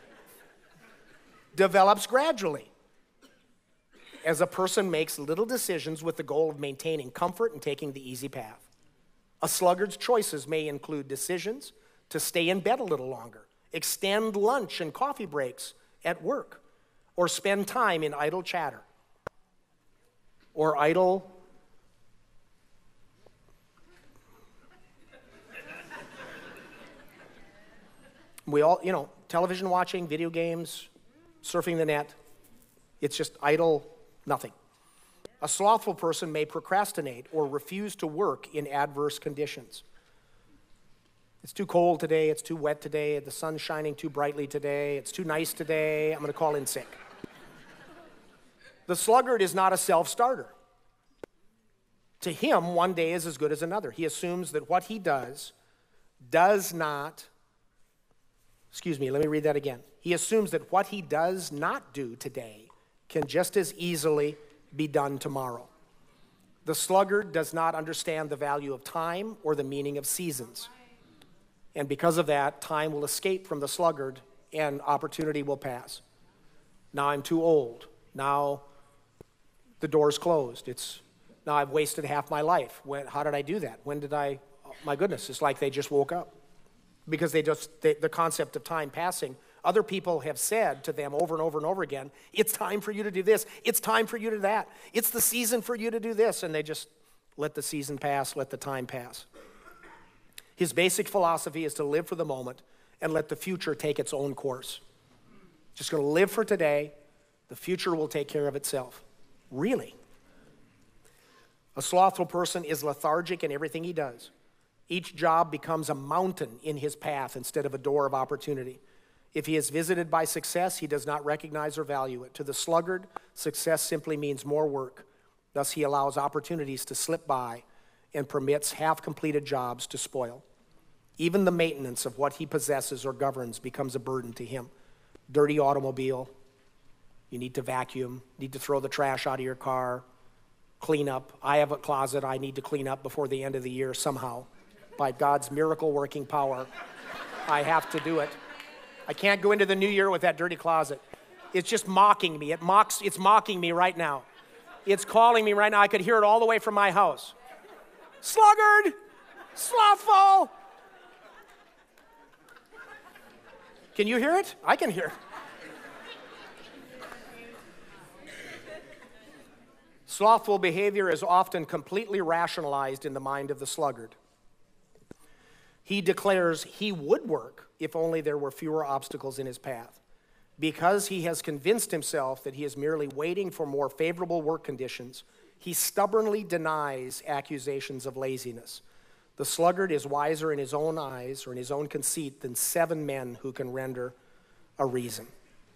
develops gradually as a person makes little decisions with the goal of maintaining comfort and taking the easy path. A sluggard's choices may include decisions to stay in bed a little longer, extend lunch and coffee breaks at work, or spend time in idle chatter, or idle we all, television watching, video games, surfing the net, it's just idle nothing. A slothful person may procrastinate or refuse to work in adverse conditions. It's too cold today, it's too wet today, the sun's shining too brightly today, it's too nice today, I'm going to call in sick. The sluggard is not a self-starter. To him, one day is as good as another. He assumes that what he does not Let me read that again. He assumes that what he does not do today can just as easily be done tomorrow. The sluggard does not understand the value of time or the meaning of seasons. And because of that, time will escape from the sluggard and opportunity will pass. Now I'm too old. Now the door's closed. Now I've wasted half my life. How did I do that? When did I? Oh, my goodness, it's like they just woke up. Because the concept of time passing, other people have said to them over and over and over again, it's time for you to do this. It's time for you to do that. It's the season for you to do this. And they just let the season pass, let the time pass. His basic philosophy is to live for the moment and let the future take its own course. Just going to live for today. The future will take care of itself. Really. A slothful person is lethargic in everything he does. Each job becomes a mountain in his path instead of a door of opportunity. If he is visited by success, he does not recognize or value it. To the sluggard, success simply means more work. Thus, he allows opportunities to slip by and permits half-completed jobs to spoil. Even the maintenance of what he possesses or governs becomes a burden to him. Dirty automobile, you need to vacuum, need to throw the trash out of your car, clean up. I have a closet I need to clean up before the end of the year somehow. By God's miracle working power, I have to do it. I can't go into the new year with that dirty closet. It's just mocking me. It's mocking me right now. It's calling me right now. I could hear it all the way from my house. Sluggard, slothful. Can you hear it? I can hear it. Slothful behavior is often completely rationalized in the mind of the sluggard. He declares he would work if only there were fewer obstacles in his path. Because he has convinced himself that he is merely waiting for more favorable work conditions, he stubbornly denies accusations of laziness. The sluggard is wiser in his own eyes or in his own conceit than 7 men who can render a reason.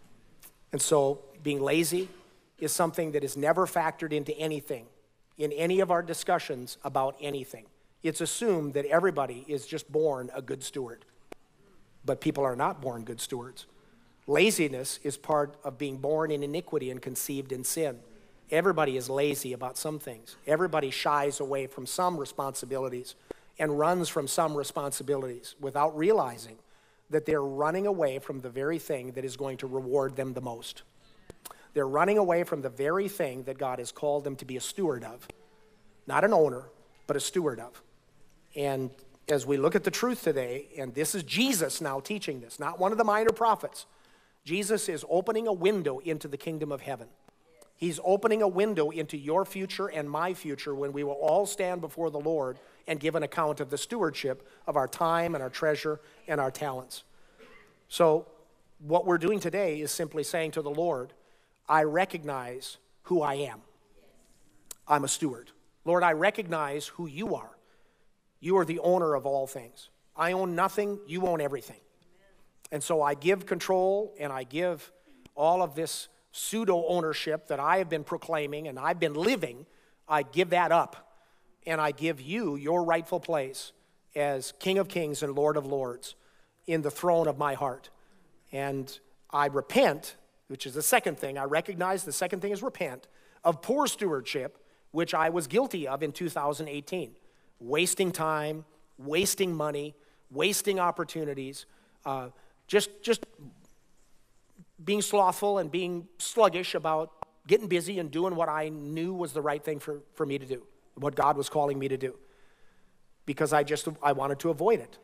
And so being lazy is something that is never factored into anything, in any of our discussions about anything. It's assumed that everybody is just born a good steward. But people are not born good stewards. Laziness is part of being born in iniquity and conceived in sin. Everybody is lazy about some things. Everybody shies away from some responsibilities and runs from some responsibilities without realizing that they're running away from the very thing that is going to reward them the most. They're running away from the very thing that God has called them to be a steward of. Not an owner, but a steward of. And as we look at the truth today, and this is Jesus now teaching this, not one of the minor prophets. Jesus is opening a window into the kingdom of heaven. He's opening a window into your future and my future when we will all stand before the Lord and give an account of the stewardship of our time and our treasure and our talents. So what we're doing today is simply saying to the Lord, I recognize who I am. I'm a steward. Lord, I recognize who you are. You are the owner of all things. I own nothing, you own everything. And so I give control and I give all of this pseudo-ownership that I have been proclaiming and I've been living, I give that up. And I give you your rightful place as King of Kings and Lord of Lords in the throne of my heart. And I repent, which is the second thing. I recognize the second thing is repent of poor stewardship, which I was guilty of in 2018. Wasting time, wasting money, wasting opportunities, just being slothful and being sluggish about getting busy and doing what I knew was the right thing for me to do, what God was calling me to do, because I wanted to avoid it.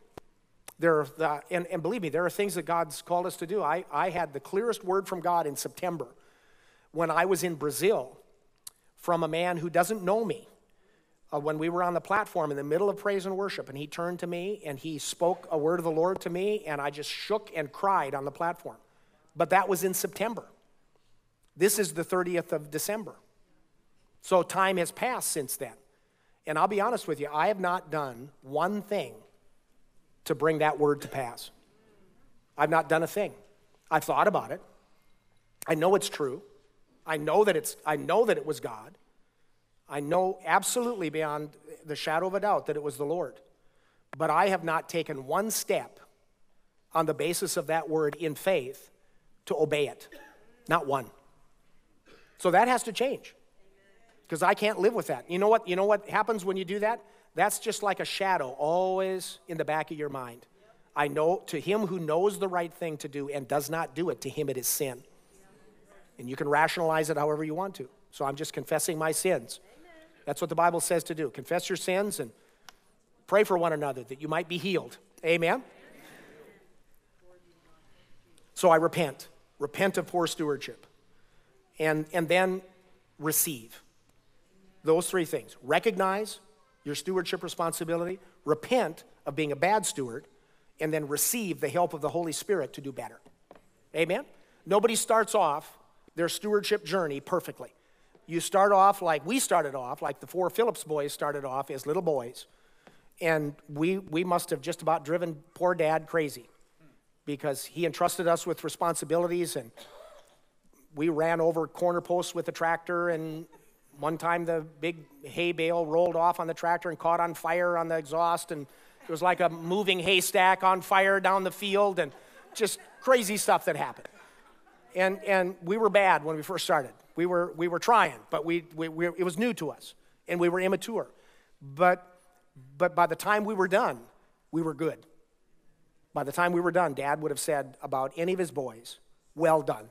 And believe me, there are things that God's called us to do. I had the clearest word from God in September when I was in Brazil from a man who doesn't know me. When we were on the platform in the middle of praise and worship, and he turned to me and he spoke a word of the Lord to me, and I just shook and cried on the platform. But that was in September. This is the 30th of December. So time has passed since then. And I'll be honest with you, I have not done one thing to bring that word to pass. I've not done a thing. I've thought about it. I know it's true. I know that it was God. I know absolutely beyond the shadow of a doubt that it was the Lord. But I have not taken one step on the basis of that word in faith to obey it. Not one. So that has to change, because I can't live with that. You know what happens when you do that? That's just like a shadow always in the back of your mind. I know, to him who knows the right thing to do and does not do it, to him it is sin. And you can rationalize it however you want to. So I'm just confessing my sins. That's what the Bible says to do. Confess your sins and pray for one another that you might be healed. Amen? So I repent. Repent of poor stewardship. And then receive. Those three things. Recognize your stewardship responsibility. Repent of being a bad steward. And then receive the help of the Holy Spirit to do better. Amen? Nobody starts off their stewardship journey perfectly. You start off like we started off, like the four Phillips boys started off as little boys. And we must have just about driven poor Dad crazy, because he entrusted us with responsibilities, and we ran over corner posts with the tractor, and one time the big hay bale rolled off on the tractor and caught on fire on the exhaust, and it was like a moving haystack on fire down the field, and just crazy stuff that happened. And we were bad when we first started. We were trying, but it was new to us, and we were immature. But by the time we were done, we were good. By the time we were done, Dad would have said about any of his boys, "Well done.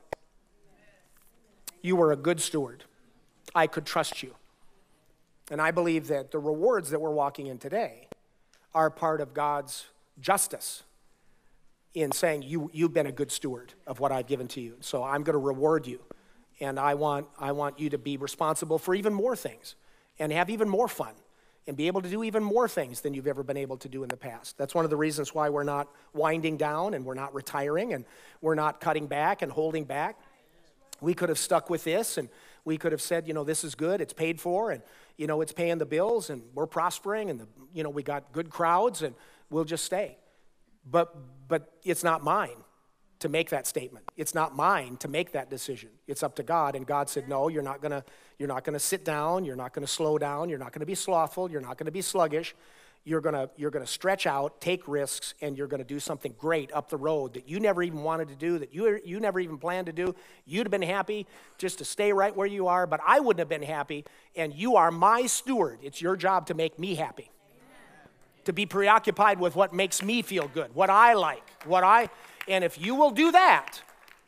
You were a good steward. I could trust you." And I believe that the rewards that we're walking in today are part of God's justice in saying, you've been a good steward of what I've given to you. So I'm going to reward you. And I want you to be responsible for even more things and have even more fun and be able to do even more things than you've ever been able to do in the past. That's one of the reasons why we're not winding down and we're not retiring and we're not cutting back and holding back. We could have stuck with this, and we could have said, this is good, it's paid for, and, it's paying the bills, and we're prospering, and, we got good crowds, and we'll just stay. But it's not mine to make that statement. It's not mine to make that decision. It's up to God, and God said, no, you're not gonna sit down, you're not gonna slow down, you're not gonna be slothful, you're not gonna be sluggish. You're gonna stretch out, take risks, and you're gonna do something great up the road that you never even wanted to do, that you never even planned to do. You'd have been happy just to stay right where you are, but I wouldn't have been happy, and you are my steward. It's your job to make me happy, to be preoccupied with what makes me feel good, what I like, and if you will do that,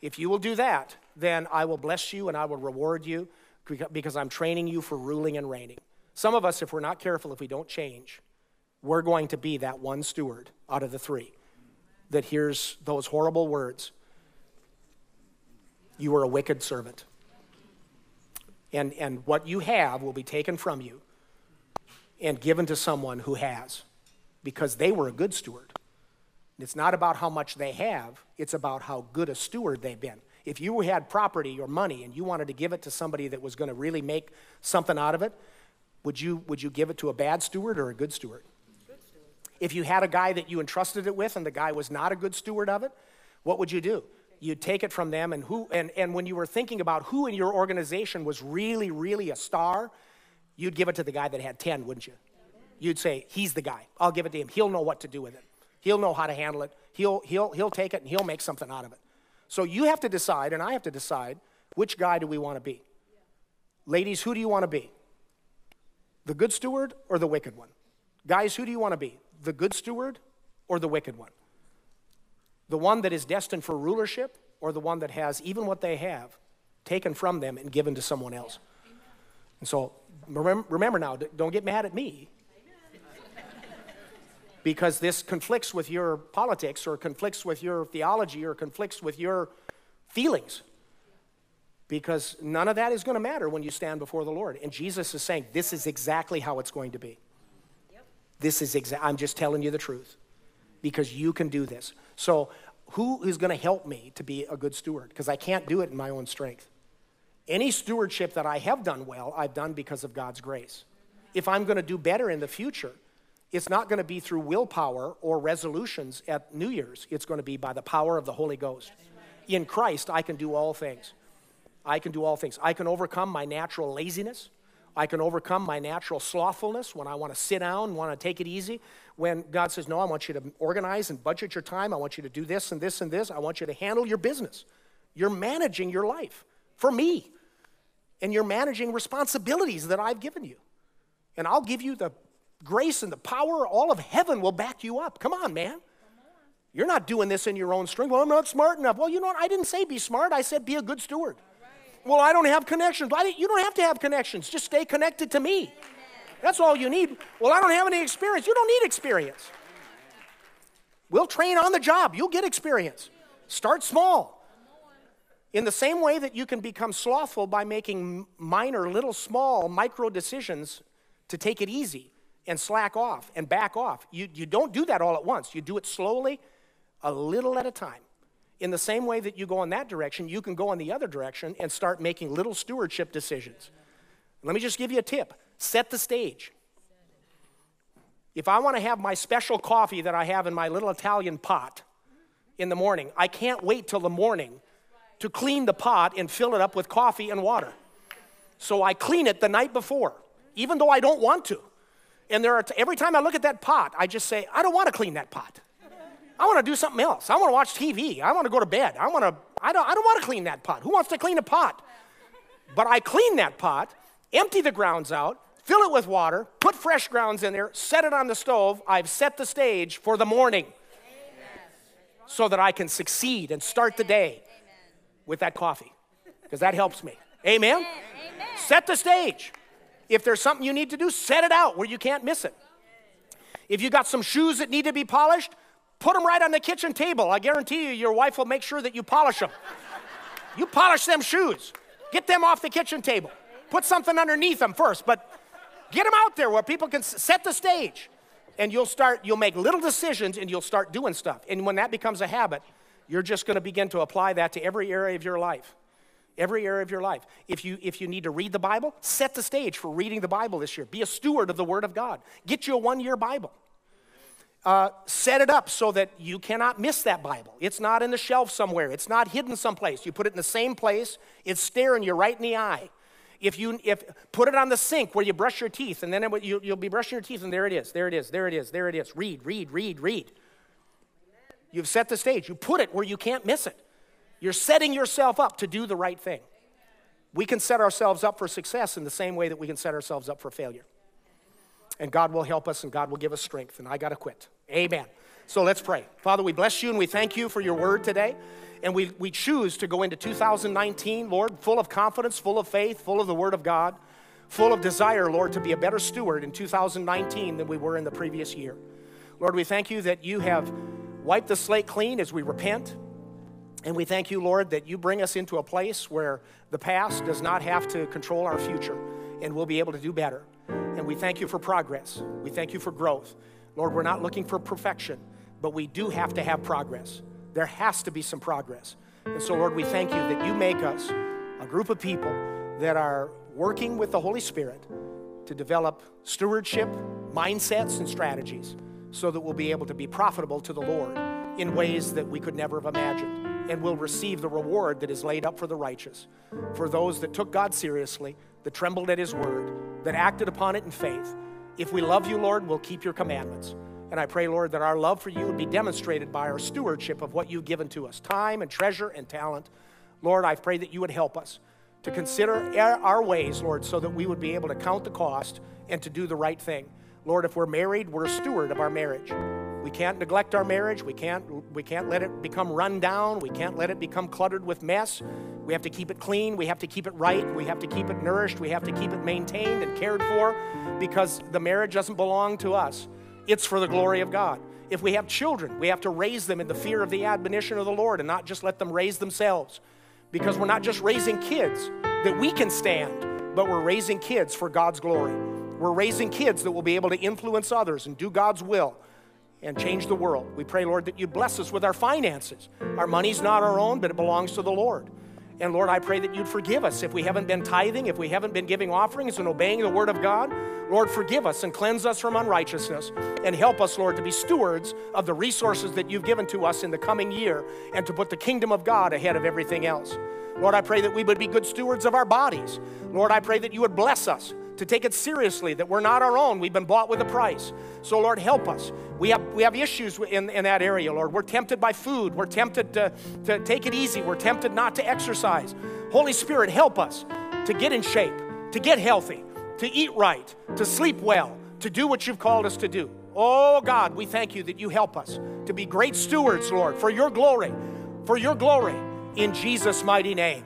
then I will bless you and I will reward you, because I'm training you for ruling and reigning. Some of us, if we're not careful, if we don't change, we're going to be that one steward out of the three that hears those horrible words, "You are a wicked servant. And what you have will be taken from you and given to someone who has, because they were a good steward." It's not about how much they have, it's about how good a steward they've been. If you had property or money and you wanted to give it to somebody that was going to really make something out of it, would you give it to a bad steward or a good steward? If you had a guy that you entrusted it with and the guy was not a good steward of it, what would you do? You'd take it from them, and when you were thinking about who in your organization was really, really a star, you'd give it to the guy that had 10, wouldn't you? You'd say, he's the guy. I'll give it to him. He'll know what to do with it. He'll know how to handle it. He'll take it and he'll make something out of it. So you have to decide, and I have to decide, which guy do we want to be? Ladies, who do you want to be? The good steward or the wicked one? Guys, who do you want to be? The good steward or the wicked one? The one that is destined for rulership, or the one that has even what they have taken from them and given to someone else? And so remember now, don't get mad at me, because this conflicts with your politics or conflicts with your theology or conflicts with your feelings, because none of that is going to matter when you stand before the Lord. And Jesus is saying, this is exactly how it's going to be. I'm just telling you the truth, because you can do this. So who is going to help me to be a good steward? Because I can't do it in my own strength. Any stewardship that I have done well, I've done because of God's grace. If I'm going to do better in the future, it's not going to be through willpower or resolutions at New Year's. It's going to be by the power of the Holy Ghost. In Christ, I can do all things. I can do all things. I can overcome my natural laziness. I can overcome my natural slothfulness when I want to sit down, want to take it easy. When God says, no, I want you to organize and budget your time. I want you to do this and this and this. I want you to handle your business. You're managing your life for me. And you're managing responsibilities that I've given you. And I'll give you the grace and the power. All of heaven will back you up. Come on, man. You're not doing this in your own strength. Well, I'm not smart enough. Well, you know what? I didn't say be smart. I said be a good steward. Well, I don't have connections. You don't have to have connections. Just stay connected to me. That's all you need. Well, I don't have any experience. You don't need experience. We'll train on the job. You'll get experience. Start small. In the same way that you can become slothful by making minor, little, small, micro decisions to take it easy and slack off and back off. You don't do that all at once. You do it slowly, a little at a time. In the same way that you go in that direction, you can go in the other direction and start making little stewardship decisions. Let me just give you a tip. Set the stage. If I want to have my special coffee that I have in my little Italian pot in the morning, I can't wait till the morning to clean the pot and fill it up with coffee and water. So I clean it the night before, even though I don't want to. And every time I look at that pot, I just say, I don't want to clean that pot. I want to do something else. I want to watch TV. I want to go to bed. I don't want to clean that pot. Who wants to clean a pot? But I clean that pot, empty the grounds out, fill it with water, put fresh grounds in there, set it on the stove. I've set the stage for the morning so that I can succeed and start the day with that coffee, because that helps me. Amen? Set the stage. If there's something you need to do, set it out where you can't miss it. If you got some shoes that need to be polished, put them right on the kitchen table. I guarantee you your wife will make sure that you polish them. You polish them shoes. Get them off the kitchen table. Put something underneath them first, but get them out there where people can set the stage. And you'll make little decisions and you'll start doing stuff. And when that becomes a habit, you're just going to begin to apply that to every area of your life. Every area of your life. If you need to read the Bible, set the stage for reading the Bible this year. Be a steward of the Word of God. Get you a 1-year Bible. Set it up so that you cannot miss that Bible. It's not in the shelf somewhere. It's not hidden someplace. You put it in the same place. It's staring you right in the eye. Put it on the sink where you brush your teeth, and then you'll be brushing your teeth, and there it is. There it is. There it is. There it is. Read, read, read, read. You've set the stage. You put it where you can't miss it. You're setting yourself up to do the right thing. We can set ourselves up for success in the same way that we can set ourselves up for failure. And God will help us and God will give us strength. And I got to quit. Amen. So let's pray. Father, we bless you and we thank you for your word today. And we choose to go into 2019, Lord, full of confidence, full of faith, full of the word of God, full of desire, Lord, to be a better steward in 2019 than we were in the previous year. Lord, we thank you that you have wiped the slate clean as we repent. And we thank you, Lord, that you bring us into a place where the past does not have to control our future and we'll be able to do better. And we thank you for progress. We thank you for growth. Lord, we're not looking for perfection, but we do have to have progress. There has to be some progress. And so, Lord, we thank you that you make us a group of people that are working with the Holy Spirit to develop stewardship, mindsets, and strategies so that we'll be able to be profitable to the Lord in ways that we could never have imagined. And we'll receive the reward that is laid up for the righteous, for those that took God seriously, that trembled at his word, that acted upon it in faith. If we love you, Lord, we'll keep your commandments. And I pray, Lord, that our love for you would be demonstrated by our stewardship of what you've given to us, time and treasure and talent. Lord, I pray that you would help us to consider our ways, Lord, so that we would be able to count the cost and to do the right thing. Lord, if we're married, we're a steward of our marriage. We can't neglect our marriage. We can't let it become run down. We can't let it become cluttered with mess. We have to keep it clean. We have to keep it right. We have to keep it nourished. We have to keep it maintained and cared for, because the marriage doesn't belong to us. It's for the glory of God. If we have children, we have to raise them in the fear of the admonition of the Lord and not just let them raise themselves, because we're not just raising kids that we can stand, but we're raising kids for God's glory. We're raising kids that will be able to influence others and do God's will and change the world. We pray, Lord, that you bless us with our finances. Our money's not our own, but it belongs to the Lord. And Lord, I pray that you'd forgive us if we haven't been tithing, if we haven't been giving offerings and obeying the word of God. Lord, forgive us and cleanse us from unrighteousness, and help us, Lord, to be stewards of the resources that you've given to us in the coming year, and to put the kingdom of God ahead of everything else. Lord, I pray that we would be good stewards of our bodies. Lord, I pray that you would bless us to take it seriously, that we're not our own. We've been bought with a price. So, Lord, help us. We have issues in that area, Lord. We're tempted by food. We're tempted to take it easy. We're tempted not to exercise. Holy Spirit, help us to get in shape, to get healthy, to eat right, to sleep well, to do what you've called us to do. Oh, God, we thank you that you help us to be great stewards, Lord, for your glory, in Jesus' mighty name.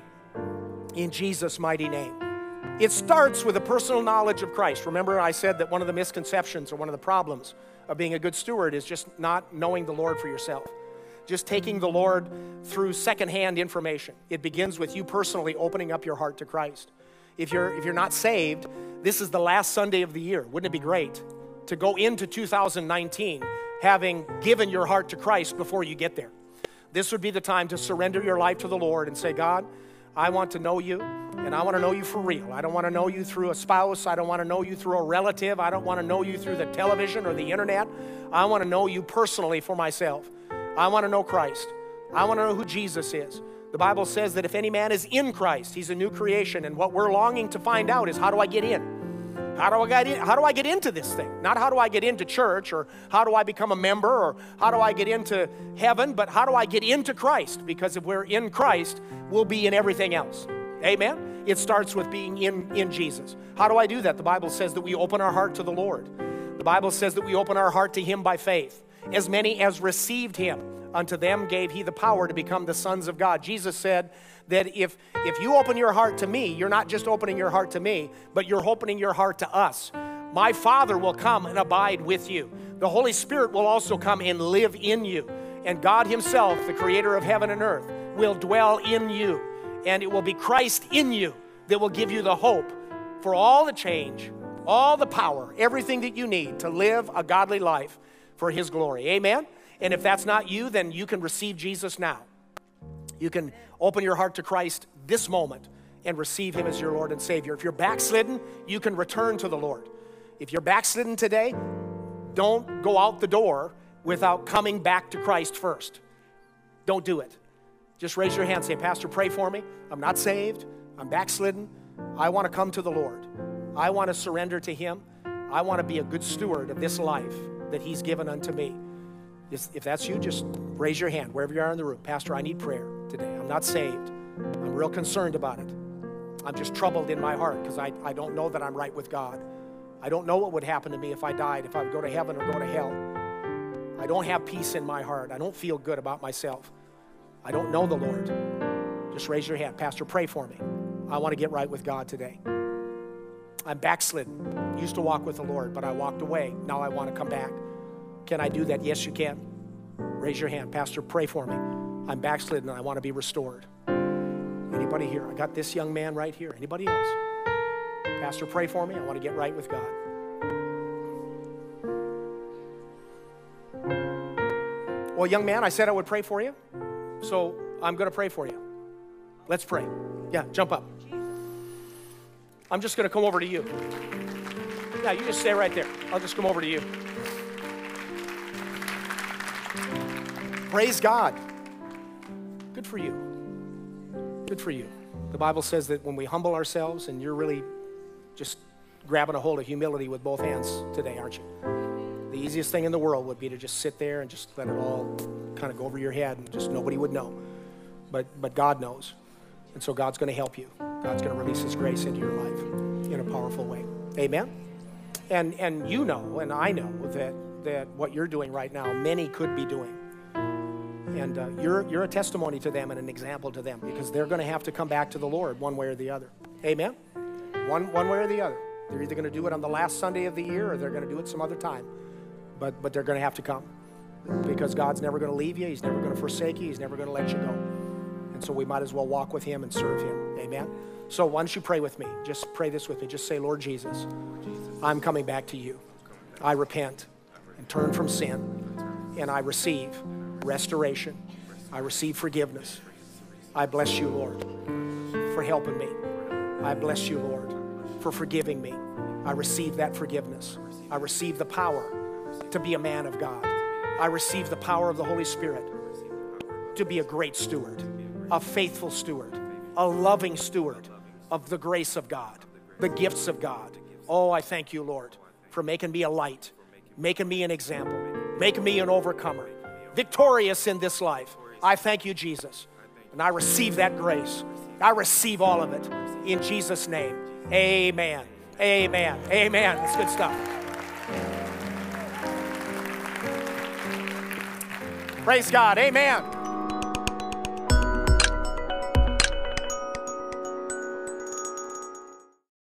In Jesus' mighty name. It starts with a personal knowledge of Christ. Remember, I said that one of the misconceptions or one of the problems of being a good steward is just not knowing the Lord for yourself. Just taking the Lord through secondhand information. It begins with you personally opening up your heart to Christ. If you're not saved, this is the last Sunday of the year. Wouldn't it be great to go into 2019 having given your heart to Christ before you get there? This would be the time to surrender your life to the Lord and say, God, I want to know you, and I want to know you for real. I don't want to know you through a spouse. I don't want to know you through a relative. I don't want to know you through the television or the internet. I want to know you personally for myself. I want to know Christ. I want to know who Jesus is. The Bible says that if any man is in Christ, he's a new creation, and what we're longing to find out is, how do I get in? How do I get into this thing? Not how do I get into church, or how do I become a member, or how do I get into heaven, but how do I get into Christ? Because if we're in Christ, we'll be in everything else. Amen? It starts with being in Jesus. How do I do that? The Bible says that we open our heart to the Lord. The Bible says that we open our heart to Him by faith. As many as received Him, unto them gave He the power to become the sons of God. Jesus said that if you open your heart to me, you're not just opening your heart to me, but you're opening your heart to us. My Father will come and abide with you. The Holy Spirit will also come and live in you. And God Himself, the creator of heaven and earth, will dwell in you. And it will be Christ in you that will give you the hope for all the change, all the power, everything that you need to live a godly life for His glory. Amen? And if that's not you, then you can receive Jesus now. You can open your heart to Christ this moment and receive Him as your Lord and Savior. If you're backslidden, you can return to the Lord. If you're backslidden today, don't go out the door without coming back to Christ first. Don't do it. Just raise your hand and say, Pastor, pray for me. I'm not saved. I'm backslidden. I want to come to the Lord. I want to surrender to Him. I want to be a good steward of this life that He's given unto me. If that's you, just raise your hand wherever you are in the room. Pastor, I need prayer today. I'm not saved. I'm real concerned about it. I'm just troubled in my heart because I don't know that I'm right with God. I don't know what would happen to me if I died, if I would go to heaven or go to hell. I don't have peace in my heart. I don't feel good about myself. I don't know the Lord. Just raise your hand. Pastor, pray for me. I want to get right with God today. I'm backslidden. Used to walk with the Lord, but I walked away. Now I want to come back. Can I do that? Yes, you can. Raise your hand. Pastor, pray for me. I'm backslidden and I want to be restored. Anybody here? I got this young man right here. Anybody else? Pastor, pray for me. I want to get right with God. Well, young man, I said I would pray for you, so I'm going to pray for you. Let's pray. Yeah, jump up. I'm just going to come over to you. Yeah, you just stay right there. I'll just come over to you. Praise God. Good for you. Good for you. The Bible says that when we humble ourselves, and you're really just grabbing a hold of humility with both hands today, aren't you? The easiest thing in the world would be to just sit there and just let it all kind of go over your head and just nobody would know. But God knows. And so God's going to help you. God's going to release His grace into your life in a powerful way. Amen? And you know, and I know that what you're doing right now, many could be doing. And you're a testimony to them and an example to them, because they're going to have to come back to the Lord one way or the other. Amen? One way or the other. They're either going to do it on the last Sunday of the year or they're going to do it some other time. But they're going to have to come, because God's never going to leave you. He's never going to forsake you. He's never going to let you go. And so we might as well walk with Him and serve Him. Amen? So why don't you pray with me? Just pray this with me. Just say, Lord Jesus, I'm coming back to you. I repent and turn from sin, and I receive restoration. I receive forgiveness. I bless you, Lord, for helping me. I bless you, Lord, for forgiving me. I receive that forgiveness. I receive the power to be a man of God. I receive the power of the Holy Spirit to be a great steward, a faithful steward, a loving steward of the grace of God, the gifts of God, Oh, I thank you, Lord, for making me a light, making me an example, making me an overcomer, victorious in this life. I thank you, Jesus, and I receive that grace. I receive all of it in Jesus' name. Amen. Amen. Amen. That's good stuff. Praise God. Amen.